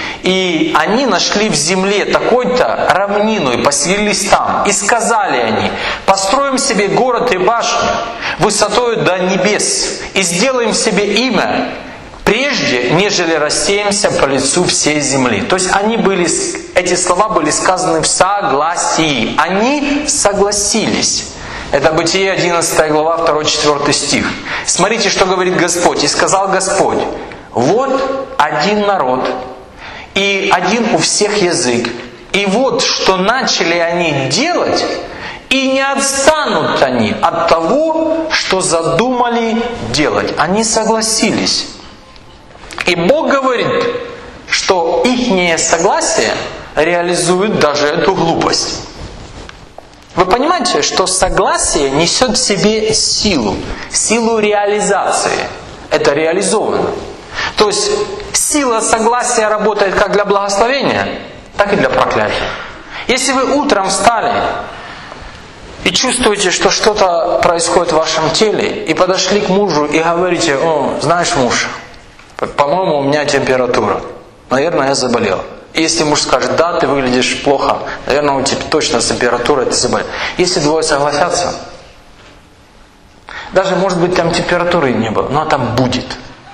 в земле такой-то равнину и поселились там. И сказали они: «Построим себе город и башню высотою до небес, и сделаем себе имя, прежде, нежели рассеемся по лицу всей земли». То есть эти слова были сказаны в согласии. Они согласились. Это Бытие 11 глава, 2-4 стих. Смотрите, что говорит Господь. «И сказал Господь: вот один народ, и один у всех язык. И вот что начали они делать, и не отстанут они от того, что задумали делать». Они согласились. И Бог говорит, что ихнее согласие реализует даже эту глупость. Вы понимаете, что согласие несет в себе силу реализации. Это реализовано. То есть сила согласия работает как для благословения, так и для проклятия. Если вы утром встали и чувствуете, что что-то происходит в вашем теле, и подошли к мужу и говорите: «О, знаешь, муж, по-моему, у меня температура. Наверное, я заболел». И если муж скажет: «Да, ты выглядишь плохо, наверное, у тебя точно температура, ты заболел». Если двое согласятся, даже, может быть, там температуры и не было, но там будет.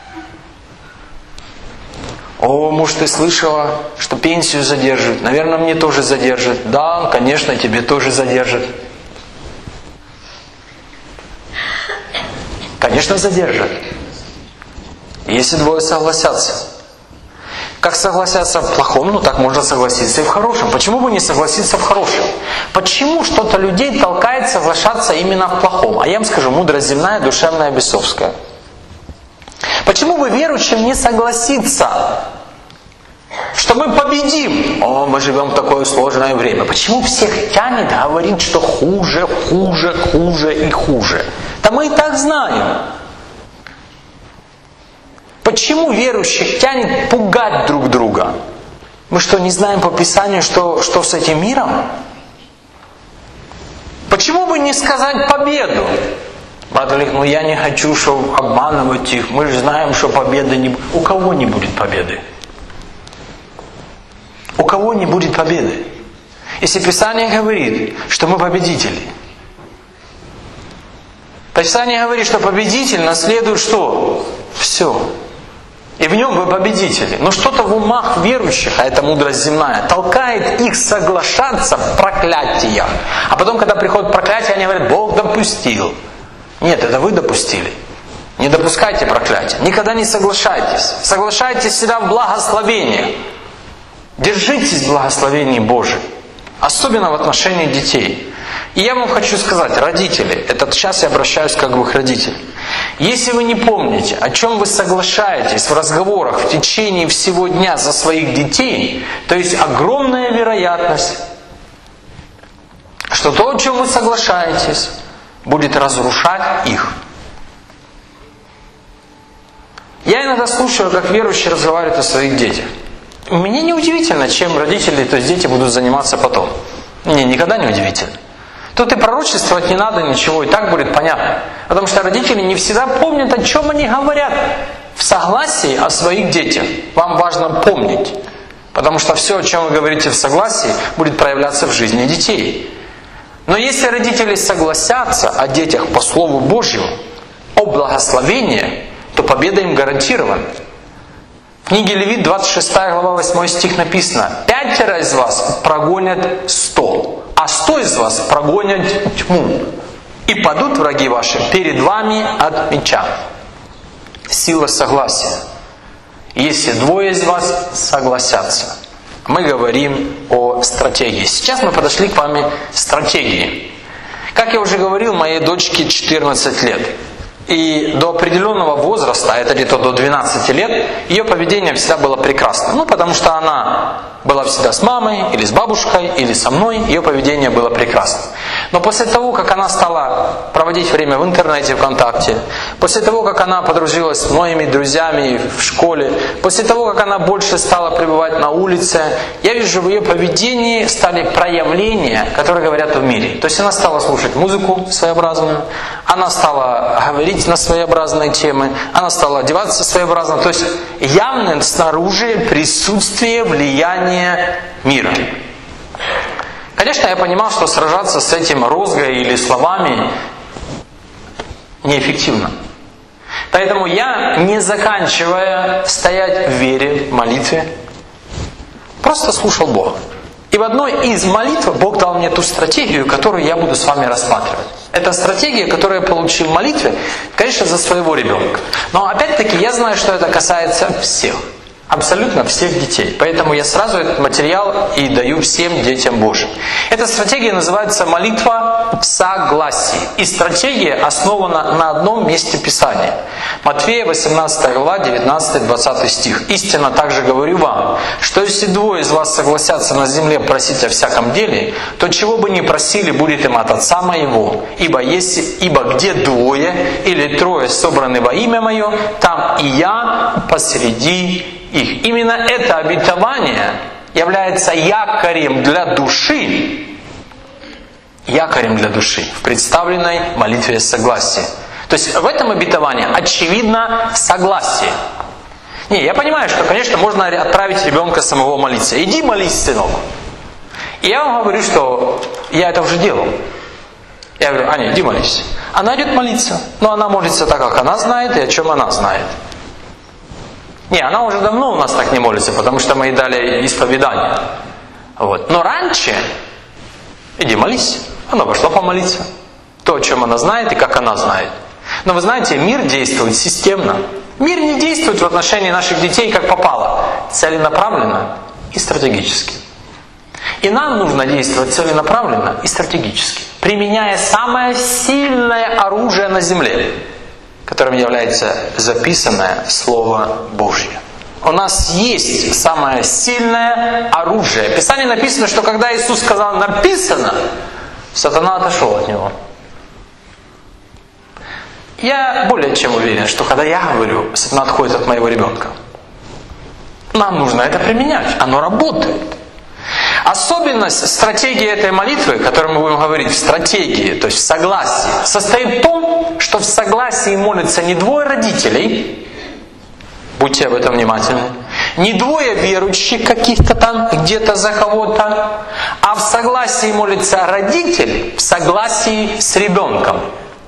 «О, муж, ты слышала, что пенсию задерживают? Наверное, мне тоже задержат». «Да, конечно, тебе тоже задержат». Конечно, задержат. Если двое согласятся. Как согласятся в плохом, так можно согласиться и в хорошем. Почему бы не согласиться в хорошем? Почему что-то людей толкает соглашаться именно в плохом? А я вам скажу: мудрость земная, душевная, бесовская. Почему бы верующим не согласиться, что мы победим? О, мы живем в такое сложное время. Почему всех тянет говорить, что хуже, хуже, хуже и хуже? Да мы и так знаем. Почему верующих тянет пугать друг друга? Мы что, не знаем по Писанию, что с этим миром? Почему бы не сказать победу? Брат Олег, я не хочу, чтобы обманывать их. Мы же знаем, что победы не будет. У кого не будет победы? У кого не будет победы? Если Писание говорит, что мы победители. Писание говорит, что победитель наследует что? Все. И в нем вы победители. Но что-то в умах верующих, а это мудрость земная, толкает их соглашаться в проклятиях. А потом, когда приходит проклятие, они говорят: Бог допустил. Нет, это вы допустили. Не допускайте проклятия. Никогда не соглашайтесь. Соглашайтесь всегда в благословении. Держитесь благословений Божьих. Особенно в отношении детей. И я вам хочу сказать, родители, это сейчас я обращаюсь как бы к родителям. Если вы не помните, о чем вы соглашаетесь в разговорах в течение всего дня за своих детей, то есть огромная вероятность, что то, о чем вы соглашаетесь, будет разрушать их. Я иногда слушаю, как верующие разговаривают о своих детях. Мне не удивительно, чем родители, то есть дети будут заниматься потом. Мне никогда не удивительно. Тут и пророчествовать не надо ничего, и так будет понятно. Потому что родители не всегда помнят, о чем они говорят в согласии о своих детях. Вам важно помнить. Потому что все, о чем вы говорите в согласии, будет проявляться в жизни детей. Но если родители согласятся о детях по Слову Божьему, о благословении, то победа им гарантирована. В книге Левит, 26 глава, 8 стих написано: «5 из вас прогонят 100, а 100 из вас прогонят тьму, и падут враги ваши перед вами от меча». Сила согласия. если двое из вас согласятся. Мы говорим о стратегии. Сейчас мы подошли к вами к стратегии. Как я уже говорил, моей дочке 14 лет. И до определенного возраста, это где-то до 12 лет, ее поведение всегда было прекрасно. Потому что она была всегда с мамой, или с бабушкой, или со мной, ее поведение было прекрасно. Но после того, как она стала проводить время в интернете, ВКонтакте, после того, как она подружилась с моими друзьями в школе, после того, как она больше стала пребывать на улице, я вижу, в ее поведении стали проявления, которые говорят о мире. То есть она стала слушать музыку своеобразную, она стала говорить на своеобразные темы, она стала одеваться своеобразно. То есть явно снаружи присутствие влияния мира. Конечно, я понимал, что сражаться с этим розгой или словами неэффективно. Поэтому я, не заканчивая стоять в вере, в молитве, просто слушал Бога. И в одной из молитв Бог дал мне ту стратегию, которую я буду с вами рассматривать. Это стратегия, которую я получил в молитве, конечно, за своего ребенка. Но опять-таки я знаю, что это касается всех. Абсолютно всех детей. Поэтому я сразу этот материал и даю всем детям Божьим. Эта стратегия называется молитва в согласии. И стратегия основана на одном месте Писания. Матфея 18 глава, 19-20 стих. «Истинно также говорю вам, что если двое из вас согласятся на земле просить о всяком деле, то чего бы ни просили, будет им от Отца моего. Ибо где двое или трое собраны во имя Мое, там и я посреди их». Именно это обетование является якорем для души в представленной молитве согласия. То есть в этом обетовании очевидно согласие. Не, я понимаю, что, конечно, можно отправить ребенка самого молиться. Иди молись, сынок. И я вам говорю, что я это уже делал. Я говорю: Аня, иди молись. Она идет молиться. Но она молится так, как она знает и о чем она знает. Не, она уже давно у нас так не молится, потому что мы ей дали исповедание. Но раньше, иди молись. Она пошла помолиться. То, о чем она знает и как она знает. Но вы знаете, мир действует системно. Мир не действует в отношении наших детей как попало. Целенаправленно и стратегически. И нам нужно действовать целенаправленно и стратегически, применяя самое сильное оружие на земле, которым является записанное Слово Божье. У нас есть самое сильное оружие. В Писании написано, что когда Иисус сказал «написано», сатана отошел от него. Я более чем уверен, что когда я говорю, сатана отходит от моего ребенка. Нам нужно это применять. Оно работает. Особенность стратегии этой молитвы, о которой мы будем говорить, в стратегии, то есть в согласии, состоит в том, что в согласии молятся не двое родителей, будьте об этом внимательны, не двое верующих каких-то там, где-то за кого-то, а в согласии молится родитель в согласии с ребенком.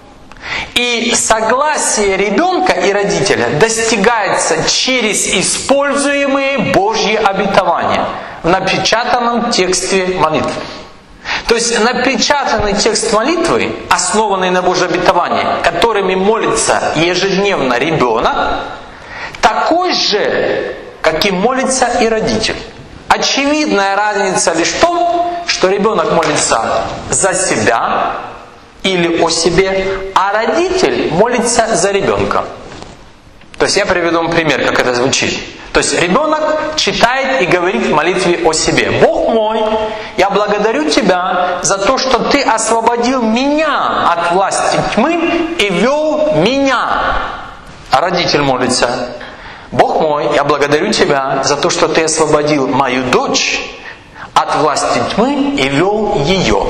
И согласие ребенка и родителя достигается через используемые Божьи обетования в напечатанном тексте молитвы. То есть напечатанный текст молитвы, основанный на Божьи обетования, которыми молится ежедневно ребенок, такой же, каким молится и родитель. Очевидная разница лишь в том, что ребенок молится за себя или о себе, а родитель молится за ребенка. То есть я приведу вам пример, как это звучит. То есть ребенок читает и говорит в молитве о себе: «Бог мой, я благодарю Тебя за то, что Ты освободил меня от власти тьмы и вел меня». А родитель молится: «Бог мой, я благодарю Тебя за то, что Ты освободил мою дочь от власти тьмы и вел ее».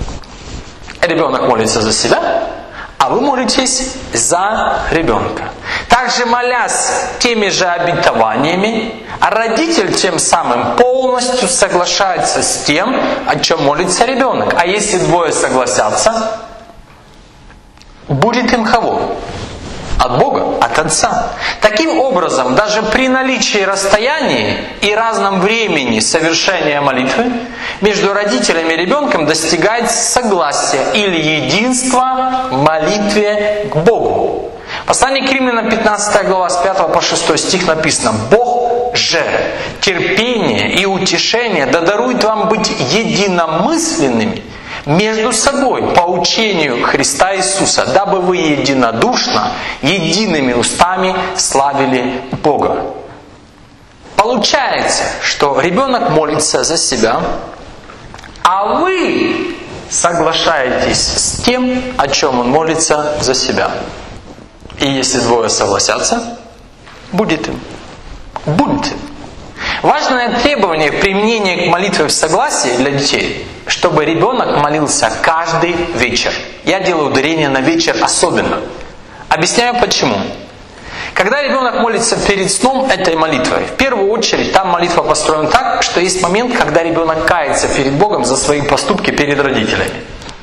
Ребенок молится за себя, а вы молитесь за ребенка. Также молясь теми же обетованиями, а родитель тем самым полностью соглашается с тем, о чем молится ребенок. А если двое согласятся, будет им кого? От Бога, от Отца. Таким образом, даже при наличии расстояния и разном времени совершения молитвы, между родителями и ребенком достигается согласие или единство в молитве к Богу. В послании к Римлянам 15 глава с 5 по 6 стих написано: «Бог же терпение и утешение да дарует вам быть единомысленными между собой по учению Христа Иисуса, дабы вы единодушно, едиными устами славили Бога». Получается, что ребенок молится за себя, а вы соглашаетесь с тем, о чем он молится за себя. И если двое согласятся, будет им. Будет им. Важное требование применения к молитве в согласии для детей, чтобы ребенок молился каждый вечер. Я делаю ударение на вечер особенно. Объясняю почему. Когда ребенок молится перед сном этой молитвой, в первую очередь там молитва построена так, что есть момент, когда ребенок кается перед Богом за свои поступки перед родителями.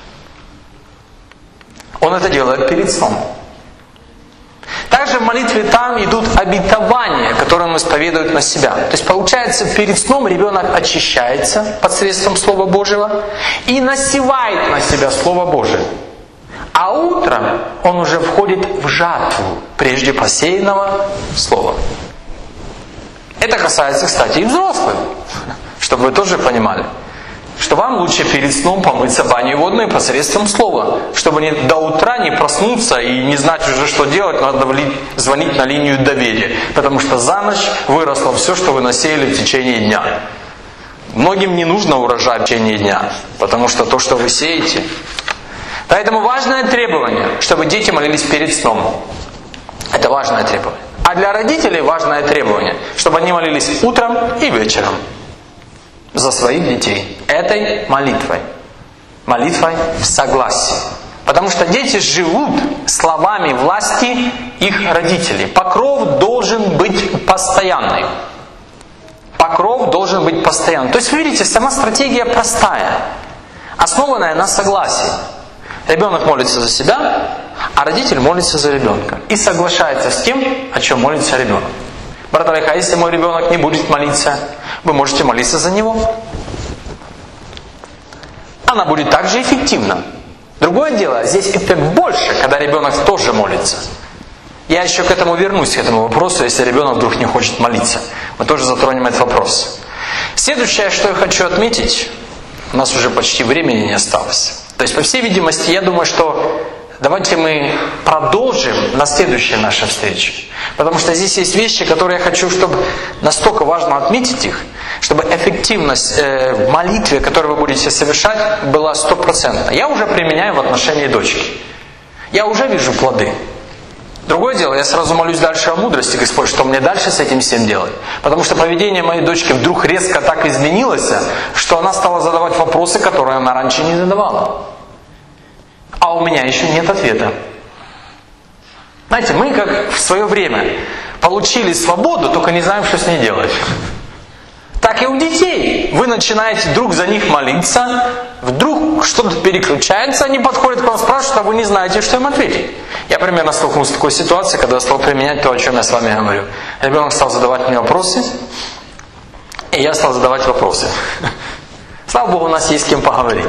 Он это делает перед сном. Также в молитве там идут обетования, которые он исповедует на себя. То есть получается, перед сном ребенок очищается посредством Слова Божьего и насевает на себя Слово Божие. А утром он уже входит в жатву прежде посеянного слова. Это касается, кстати, и взрослых, чтобы вы тоже понимали, что вам лучше перед сном помыться баней водной посредством слова, чтобы до утра не проснуться и не знать уже, что делать, надо звонить на линию доверия, потому что за ночь выросло все, что вы насеяли в течение дня. Многим не нужно урожай в течение дня, потому что то, что вы сеете. Поэтому важное требование, чтобы дети молились перед сном. Это важное требование. А для родителей важное требование, чтобы они молились утром и вечером за своих детей. Этой молитвой. Молитвой в согласии. Потому что дети живут словами власти их родителей. Покров должен быть постоянный. Покров должен быть постоянным. То есть, вы видите, сама стратегия простая. Основанная на согласии. Ребенок молится за себя, а родитель молится за ребенка. И соглашается с тем, о чем молится ребенок. Брат Олег, а если мой ребенок не будет молиться, вы можете молиться за него. Она будет также эффективна. Другое дело, здесь эффект больше, когда ребенок тоже молится. Я еще к этому вернусь, к этому вопросу, если ребенок вдруг не хочет молиться. Мы тоже затронем этот вопрос. Следующее, что я хочу отметить, у нас уже почти времени не осталось. То есть, по всей видимости, я думаю, что давайте мы продолжим на следующей нашей встрече. Потому что здесь есть вещи, которые я хочу, чтобы настолько важно отметить их, чтобы эффективность в молитве, которую вы будете совершать, была 100%. Я уже применяю в отношении дочки. Я уже вижу плоды. Другое дело, я сразу молюсь дальше о мудрости, Господь, что мне дальше с этим всем делать. Потому что поведение моей дочки вдруг резко так изменилось, что она стала задавать вопросы, которые она раньше не задавала. А у меня еще нет ответа. Знаете, мы как в свое время получили свободу, только не знаем, что с ней делать. Так и у детей. Вы начинаете вдруг за них молиться, вдруг что-то переключается, они подходят к вам, спрашивают, а вы не знаете, что им ответить. Я примерно столкнулся с такой ситуацией, когда я стал применять то, о чем я с вами говорю. Ребенок стал задавать мне вопросы, и я стал задавать вопросы. Слава Богу, у нас есть с кем поговорить.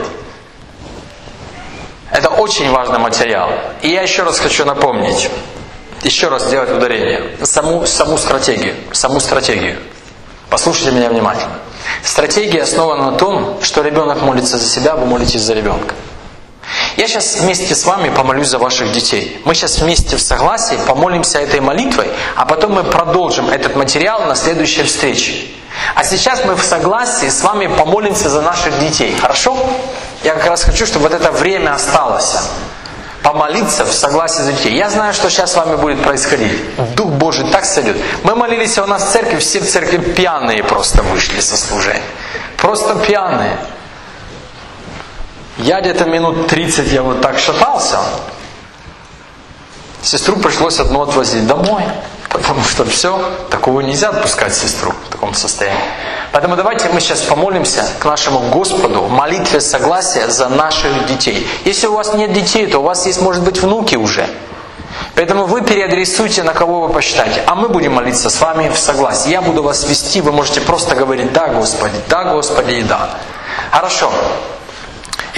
Это очень важный материал. И я еще раз хочу напомнить, еще раз сделать ударение, саму стратегию. Послушайте меня внимательно. Стратегия основана на том, что ребенок молится за себя, вы молитесь за ребенка. Я сейчас вместе с вами помолюсь за ваших детей. Мы сейчас вместе в согласии помолимся этой молитвой, а потом мы продолжим этот материал на следующей встрече. А сейчас мы в согласии с вами помолимся за наших детей. Хорошо? Я как раз хочу, чтобы вот это время осталось. Помолиться в согласии за детей. Я знаю, что сейчас с вами будет происходить. Дух Божий так сойдет. Мы молились у нас в церкви, все в церкви пьяные просто вышли со служения. Просто пьяные. Я где-то минут 30 я вот так шатался. Сестру пришлось одну отвозить домой. Потому что все, такого нельзя отпускать сестру в таком состоянии. Поэтому давайте мы сейчас помолимся к нашему Господу в молитве согласия за наших детей. Если у вас нет детей, то у вас есть, может быть, внуки уже. Поэтому вы переадресуйте, на кого вы посчитаете. А мы будем молиться с вами в согласии. Я буду вас вести, вы можете просто говорить «Да, Господи», «Да, Господи» и «Да». Хорошо.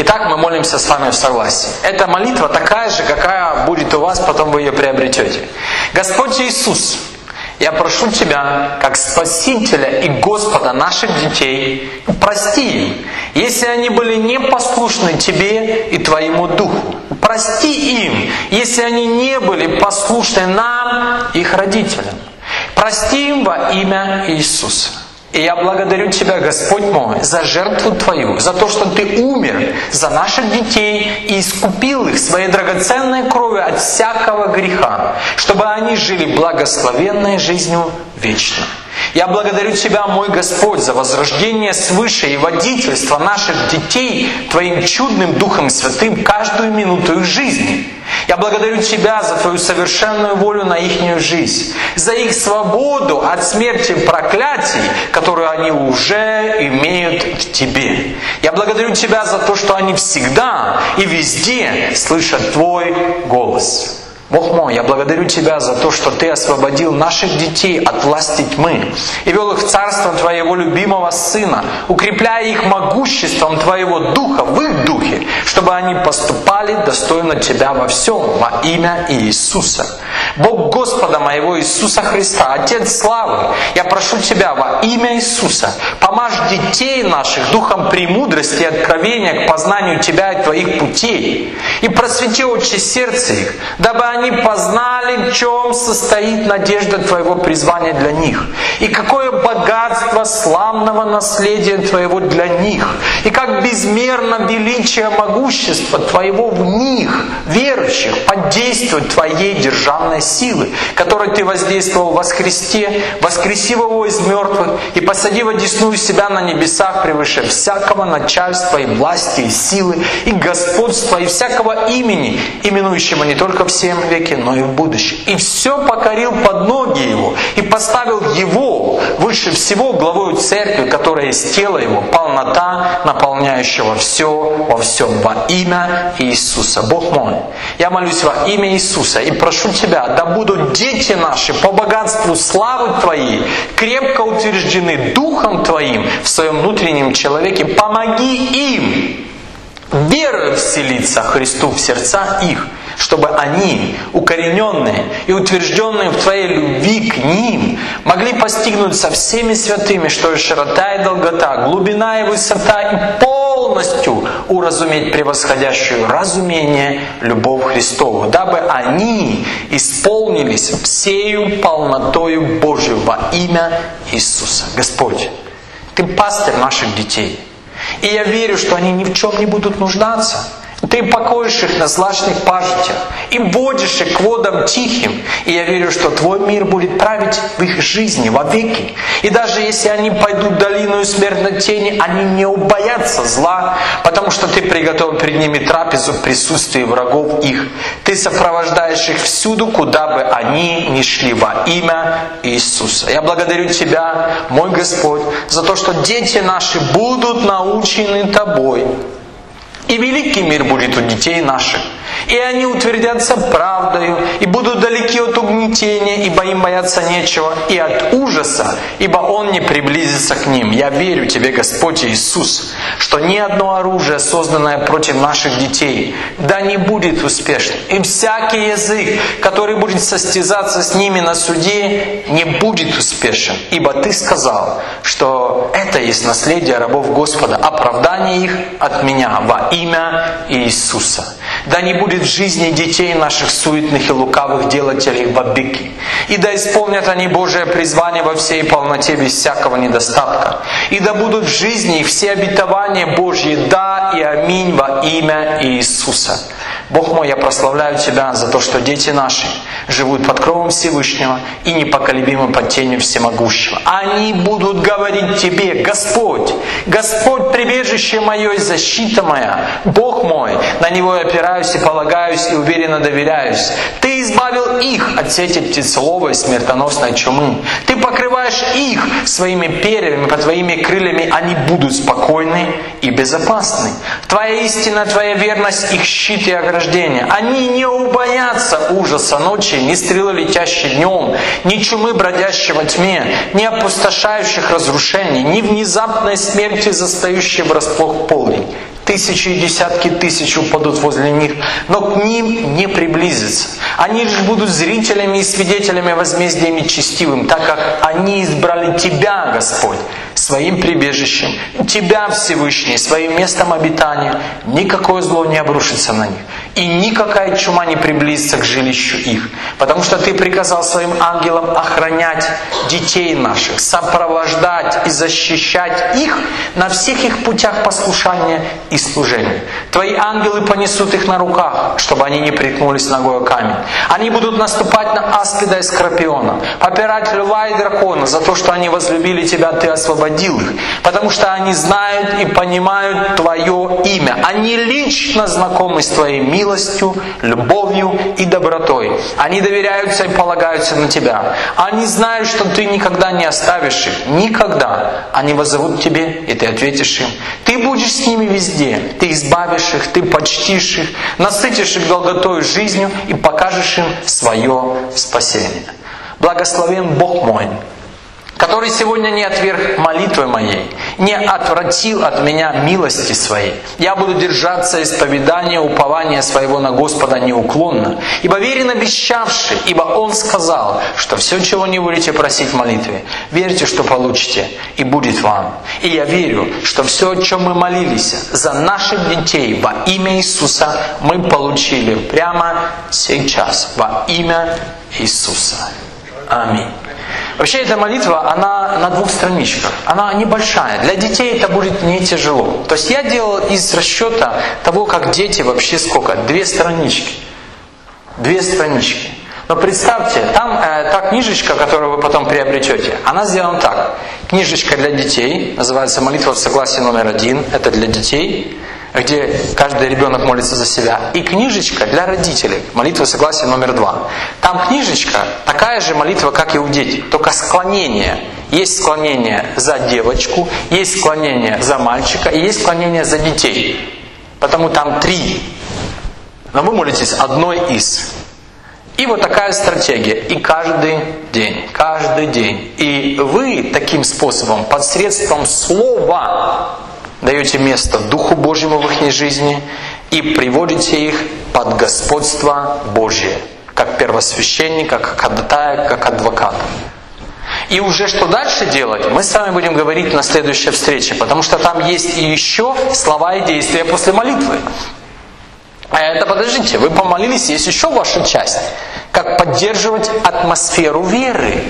Итак, мы молимся с вами в согласии. Эта молитва такая же, какая будет у вас, потом вы ее приобретете. Господь Иисус, я прошу Тебя, как Спасителя и Господа наших детей, прости им, если они были непослушны Тебе и Твоему Духу. Прости им, если они не были послушны нам, их родителям. Прости им во имя Иисуса. И я благодарю Тебя, Господь мой, за жертву Твою, за то, что Ты умер за наших детей и искупил их своей драгоценной кровью от всякого греха, чтобы они жили благословенной жизнью вечно. Я благодарю Тебя, мой Господь, за возрождение свыше и водительство наших детей Твоим чудным Духом Святым каждую минуту их жизни. Я благодарю Тебя за Твою совершенную волю на ихнюю жизнь, за их свободу от смерти и проклятий, которую они уже имеют в Тебе. Я благодарю Тебя за то, что они всегда и везде слышат Твой голос. Бог мой, я благодарю Тебя за то, что Ты освободил наших детей от власти тьмы и вел их в царство Твоего любимого Сына, укрепляя их могуществом Твоего Духа в их духе, чтобы они поступали достойно Тебя во всем во имя Иисуса. Бог Господа моего Иисуса Христа, Отец славы, я прошу Тебя во имя Иисуса, помажь детей наших духом премудрости и откровения к познанию Тебя и Твоих путей, и просвети очи сердца их, дабы они познали, в чем состоит надежда Твоего призвания для них, и какое богатство славного наследия Твоего для них, и как безмерно величие могущества Твоего в них, верующих, под действием Твоей державной силы, которой Ты воздействовал во Христе, воскресив Его из мертвых и посадив одесную себя на небесах превыше всякого начальства и власти и силы и господства и всякого имени, именующего не только всем веке, но и в будущем. И все покорил под ноги Его, и поставил Его выше всего главою церкви, которая есть тело Его, полнота, наполняющего все во всем во имя Иисуса. Бог мой, я молюсь во имя Иисуса и прошу Тебя, да будут дети наши по богатству славы Твоей крепко утверждены Духом Твоим в своем внутреннем человеке. Помоги им верою вселиться Христу в сердца их, чтобы они, укорененные и утвержденные в Твоей любви к ним, могли постигнуть со всеми святыми, что и широта и долгота, глубина и высота, и полностью уразуметь превосходящую разумение любовь Христову, дабы они исполнились всею полнотою Божию во имя Иисуса. Господь, Ты пастырь наших детей, и я верю, что они ни в чем не будут нуждаться. Ты покоишь их на злачных пажитях и водишь их к водам тихим. И я верю, что Твой мир будет править в их жизни вовеки. И даже если они пойдут в долину смертной тени, они не убоятся зла, потому что Ты приготовил перед ними трапезу в присутствии врагов их. Ты сопровождаешь их всюду, куда бы они ни шли во имя Иисуса. Я благодарю Тебя, мой Господь, за то, что дети наши будут научены Тобой. И великий мир будет у детей наших. И они утвердятся правдою, и будут далеки от угнетения, ибо им бояться нечего, и от ужаса, ибо он не приблизится к ним. Я верю Тебе, Господь Иисус, что ни одно оружие, созданное против наших детей, да не будет успешным. И всякий язык, который будет состязаться с ними на суде, не будет успешен. Ибо Ты сказал, что это есть наследие рабов Господа, оправдание их от Меня во имя Иисуса. Да не будет в жизни детей наших суетных и лукавых делателей вовеки. И да исполнят они Божие призвание во всей полноте без всякого недостатка. И да будут в жизни их все обетования Божьи, да и аминь во имя Иисуса. Бог мой, я прославляю Тебя за то, что дети наши живут под кровом Всевышнего и непоколебимы под тенью Всемогущего. Они будут говорить Тебе: Господь, Господь, прибежище мое и защита моя, Бог мой, на Него я опираюсь и полагаюсь и уверенно доверяюсь. Ты избавил их от сети птицеловой смертоносной чумы. Ты покрываешь их своими перьями, под Твоими крыльями они будут спокойны и безопасны. Твоя истина, Твоя верность, их щит и ограждение. Они не убоятся ужаса ночи, ни стрелы, летящей днем, ни чумы, бродящей во тьме, ни опустошающих разрушений, ни внезапной смерти, застающей врасплох в полдень. Тысячи и десятки тысяч упадут возле них, но к ним не приблизятся. Они лишь будут зрителями и свидетелями возмездия нечестивым, так как они избрали Тебя, Господь, своим прибежищем, Тебя, Всевышний, своим местом обитания. Никакое зло не обрушится на них, и никакая чума не приблизится к жилищу их, потому что Ты приказал своим ангелам охранять детей наших, сопровождать и защищать их на всех их путях послушания и служения. Твои ангелы понесут их на руках, чтобы они не приткнулись ногой о камень. Они будут наступать на аспида и скорпиона, попирать льва и дракона за то, что они возлюбили Тебя, Ты освободил их, потому что они знают и понимают Твое имя. Они лично знакомы с Твоей милостью, любовью и добротой. Они доверяются и полагаются на Тебя. Они знают, что Ты никогда не оставишь их. Никогда. Они воззовут Тебе, и Ты ответишь им. Ты будешь с ними везде. Ты избавишь их, Ты почтишь их, насытишь их долготой жизнью и покажешь им свое спасение. Благословен Бог мой, который сегодня не отверг молитвы моей, не отвратил от меня милости своей. Я буду держаться исповедания, упования своего на Господа неуклонно, ибо верен обещавший, ибо Он сказал, что все, чего не будете просить в молитве, верьте, что получите, и будет вам. И я верю, что все, о чем мы молились за наших детей во имя Иисуса, мы получили прямо сейчас во имя Иисуса. Аминь. Вообще эта молитва, она на 2 страничках. Она небольшая. Для детей это будет не тяжело. То есть я делал из расчета того, как дети вообще сколько? 2 странички. 2 странички. Но представьте, там та книжечка, которую вы потом приобретете, она сделана так. Книжечка для детей, называется «Молитва в согласии номер 1». Это для детей, где каждый ребенок молится за себя. И книжечка для родителей, молитва согласия номер 2. Там книжечка, такая же молитва, как и у детей, только склонение. Есть склонение за девочку, есть склонение за мальчика и есть склонение за детей. Потому там 3. Но вы молитесь одной из. И вот такая стратегия. И каждый день. И вы таким способом, посредством слова, даете место Духу Божьему в их жизни и приводите их под господство Божие, как первосвященника, как ходатая, как адвоката. И уже что дальше делать, мы с вами будем говорить на следующей встрече, потому что там есть и еще слова и действия после молитвы. А это подождите, вы помолились, есть еще ваша часть, как поддерживать атмосферу веры.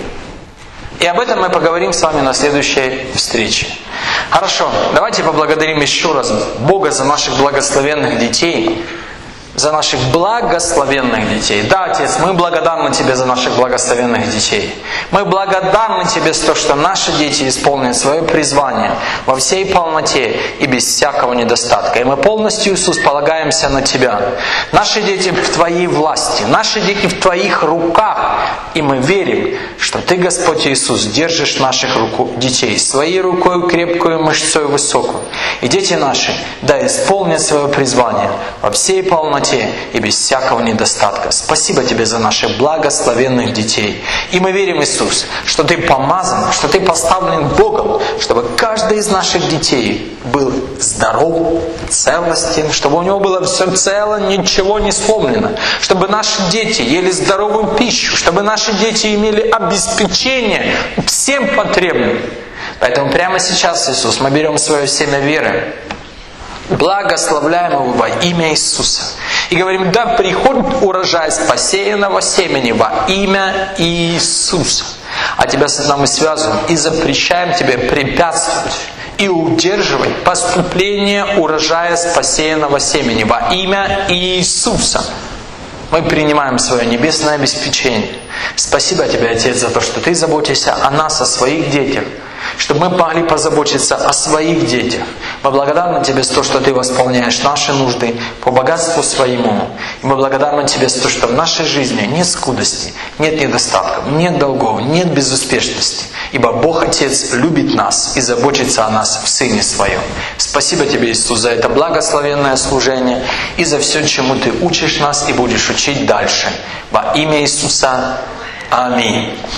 И об этом мы поговорим с вами на следующей встрече. Хорошо, давайте поблагодарим еще раз Бога за наших благословенных детей. За наших благословенных детей. Да, Отец, мы благодарны Тебе за наших благословенных детей. Мы благодарны Тебе за то, что наши дети исполнят свое призвание во всей полноте и без всякого недостатка. И мы полностью, Иисус, полагаемся на Тебя. Наши дети в Твоей власти, наши дети в Твоих руках. И мы верим, что Ты, Господь Иисус, держишь наших детей своей рукой крепкую, мышцой высокую. И дети наши, да, исполнят свое призвание во всей полноте и без всякого недостатка. Спасибо Тебе за наших благословенных детей. И мы верим, Иисус, что Ты помазан, что Ты поставлен Богом, чтобы каждый из наших детей был здоров, целостен, чтобы у него было все цело, ничего не сломлено, чтобы наши дети ели здоровую пищу, чтобы наши дети имели обеспечение всем потребным. Поэтому прямо сейчас, Иисус, мы берем свое семя веры, благословляем его во имя Иисуса. И говорим, да приходит урожай с посеянного семени во имя Иисуса. А Тебя с нами связываем и запрещаем Тебе препятствовать и удерживать поступление урожая с посеянного семени во имя Иисуса. Мы принимаем свое небесное обеспечение. Спасибо Тебе, Отец, за то, что Ты заботишься о нас, о своих детях, чтобы мы могли позаботиться о своих детях. Мы благодарны Тебе за то, что Ты восполняешь наши нужды по богатству Своему. И мы благодарны Тебе за то, что в нашей жизни нет скудости, нет недостатков, нет долгов, нет безуспешности. Ибо Бог Отец любит нас и заботится о нас в Сыне Своем. Спасибо Тебе, Иисус, за это благословенное служение и за все, чему Ты учишь нас и будешь учить дальше. Во имя Иисуса. Аминь.